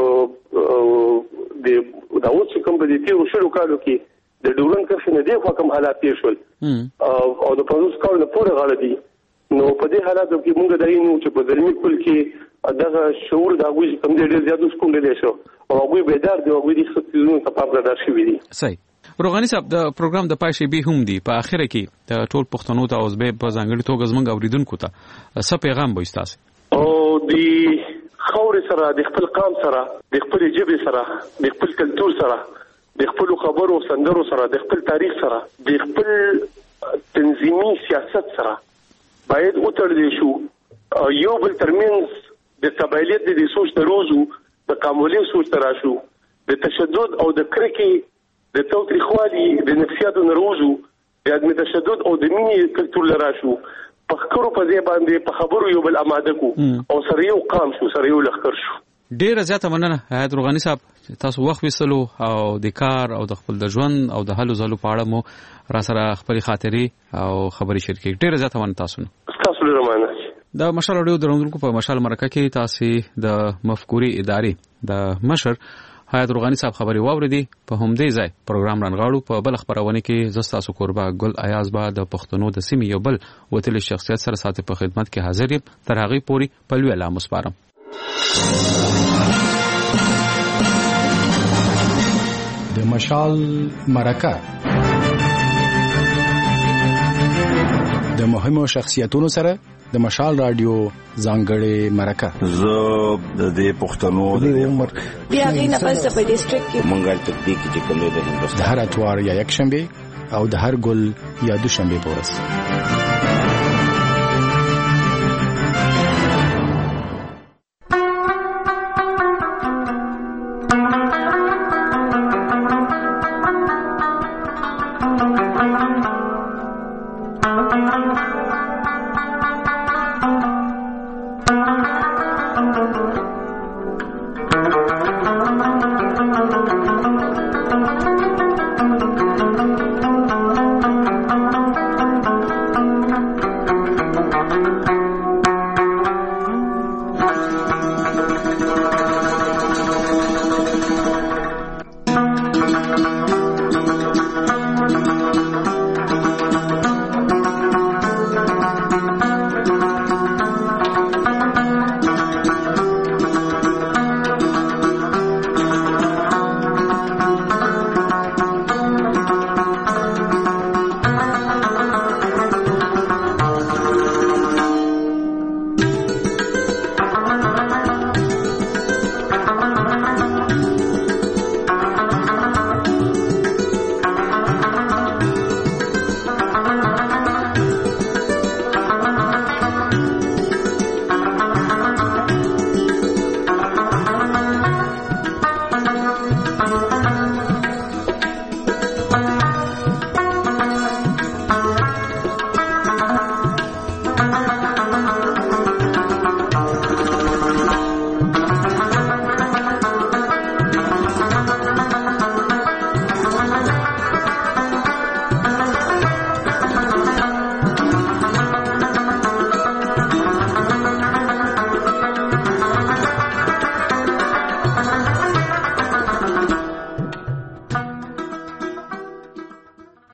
[SPEAKER 4] د اوس کوم په دې تیرو شلو کالو کې د ډورن کرښې نه دی خو کوم حالات تیر شول او د پروس کار نه پوره غاړه دي نو په دې حالاتو کې موږ دایو چې په درمي کول کې دغه شعور د هغه کوم ډېر زیات سکون دی شو او هغه بیدار دی هغه د خصوصي په پام شوی دی
[SPEAKER 9] صحیح روغانی صاحب د پروګرام د پای شی به هم دی په اخره کې د ټول پښتنو ته اوس به په ځانګړي توګه زمونږ اوریدونکو ته څه پیغام به تاسو
[SPEAKER 4] او د خور سره د خپل قام سره د خپل ژبه سره د خپل کلچر سره د خپل خبرو سندرو سره د خپل تاریخ سره د خپل تنظیمي سیاست سره باید وتړل شو یو بل ترمنځ د قبایلیت د سوچ تروزو د قامولي سوچ تراشو د تشدد او د کرکې د توتریخوالي د نفسیاتو نروزو د عدم تشدد او د مینې کلتور لراشو په خبرو په ځای باندې په خبرو یو بل آماده کو او سره یو قام شو سره یو لخر شو
[SPEAKER 9] ډیر زیاته مننه حیات روغانی صاحب تاسو وخت وسلو او د کار او د خپل د ژوند او د هلو زلو په اړه مو را سره خپل خاطرې او خبري شریکې ډیر زیاته مننه تاسو
[SPEAKER 4] له مننه
[SPEAKER 9] د مشال اډیو درونکو په مشال مرکه کې تاسو د مفکوري ادارې د مشر حیات روغانی صاحب خبري واوریدي په همدې ځای پروګرام رانغاړو په بل خبرونه کې زستا سو قربا ګل ایاز با د پښتنو د سیمې یو بل وتل شخصیت سره ساتي په خدمت کې حاضر یم تر هغه پوري په لوی اعلان مسپارم
[SPEAKER 2] د مشال مرکه د مهمو شخصیتونو سره د مشال رادیو ځانګړې مرکه
[SPEAKER 3] زه د دې پښتنو د عمر
[SPEAKER 8] بیا غینه پس په ډیسټریکټ کې
[SPEAKER 3] مونږه تدبیق چې کوم د هندوستان
[SPEAKER 2] د هر اتوار یا یک شنبه او د هر ګل یا دوشنبه پورس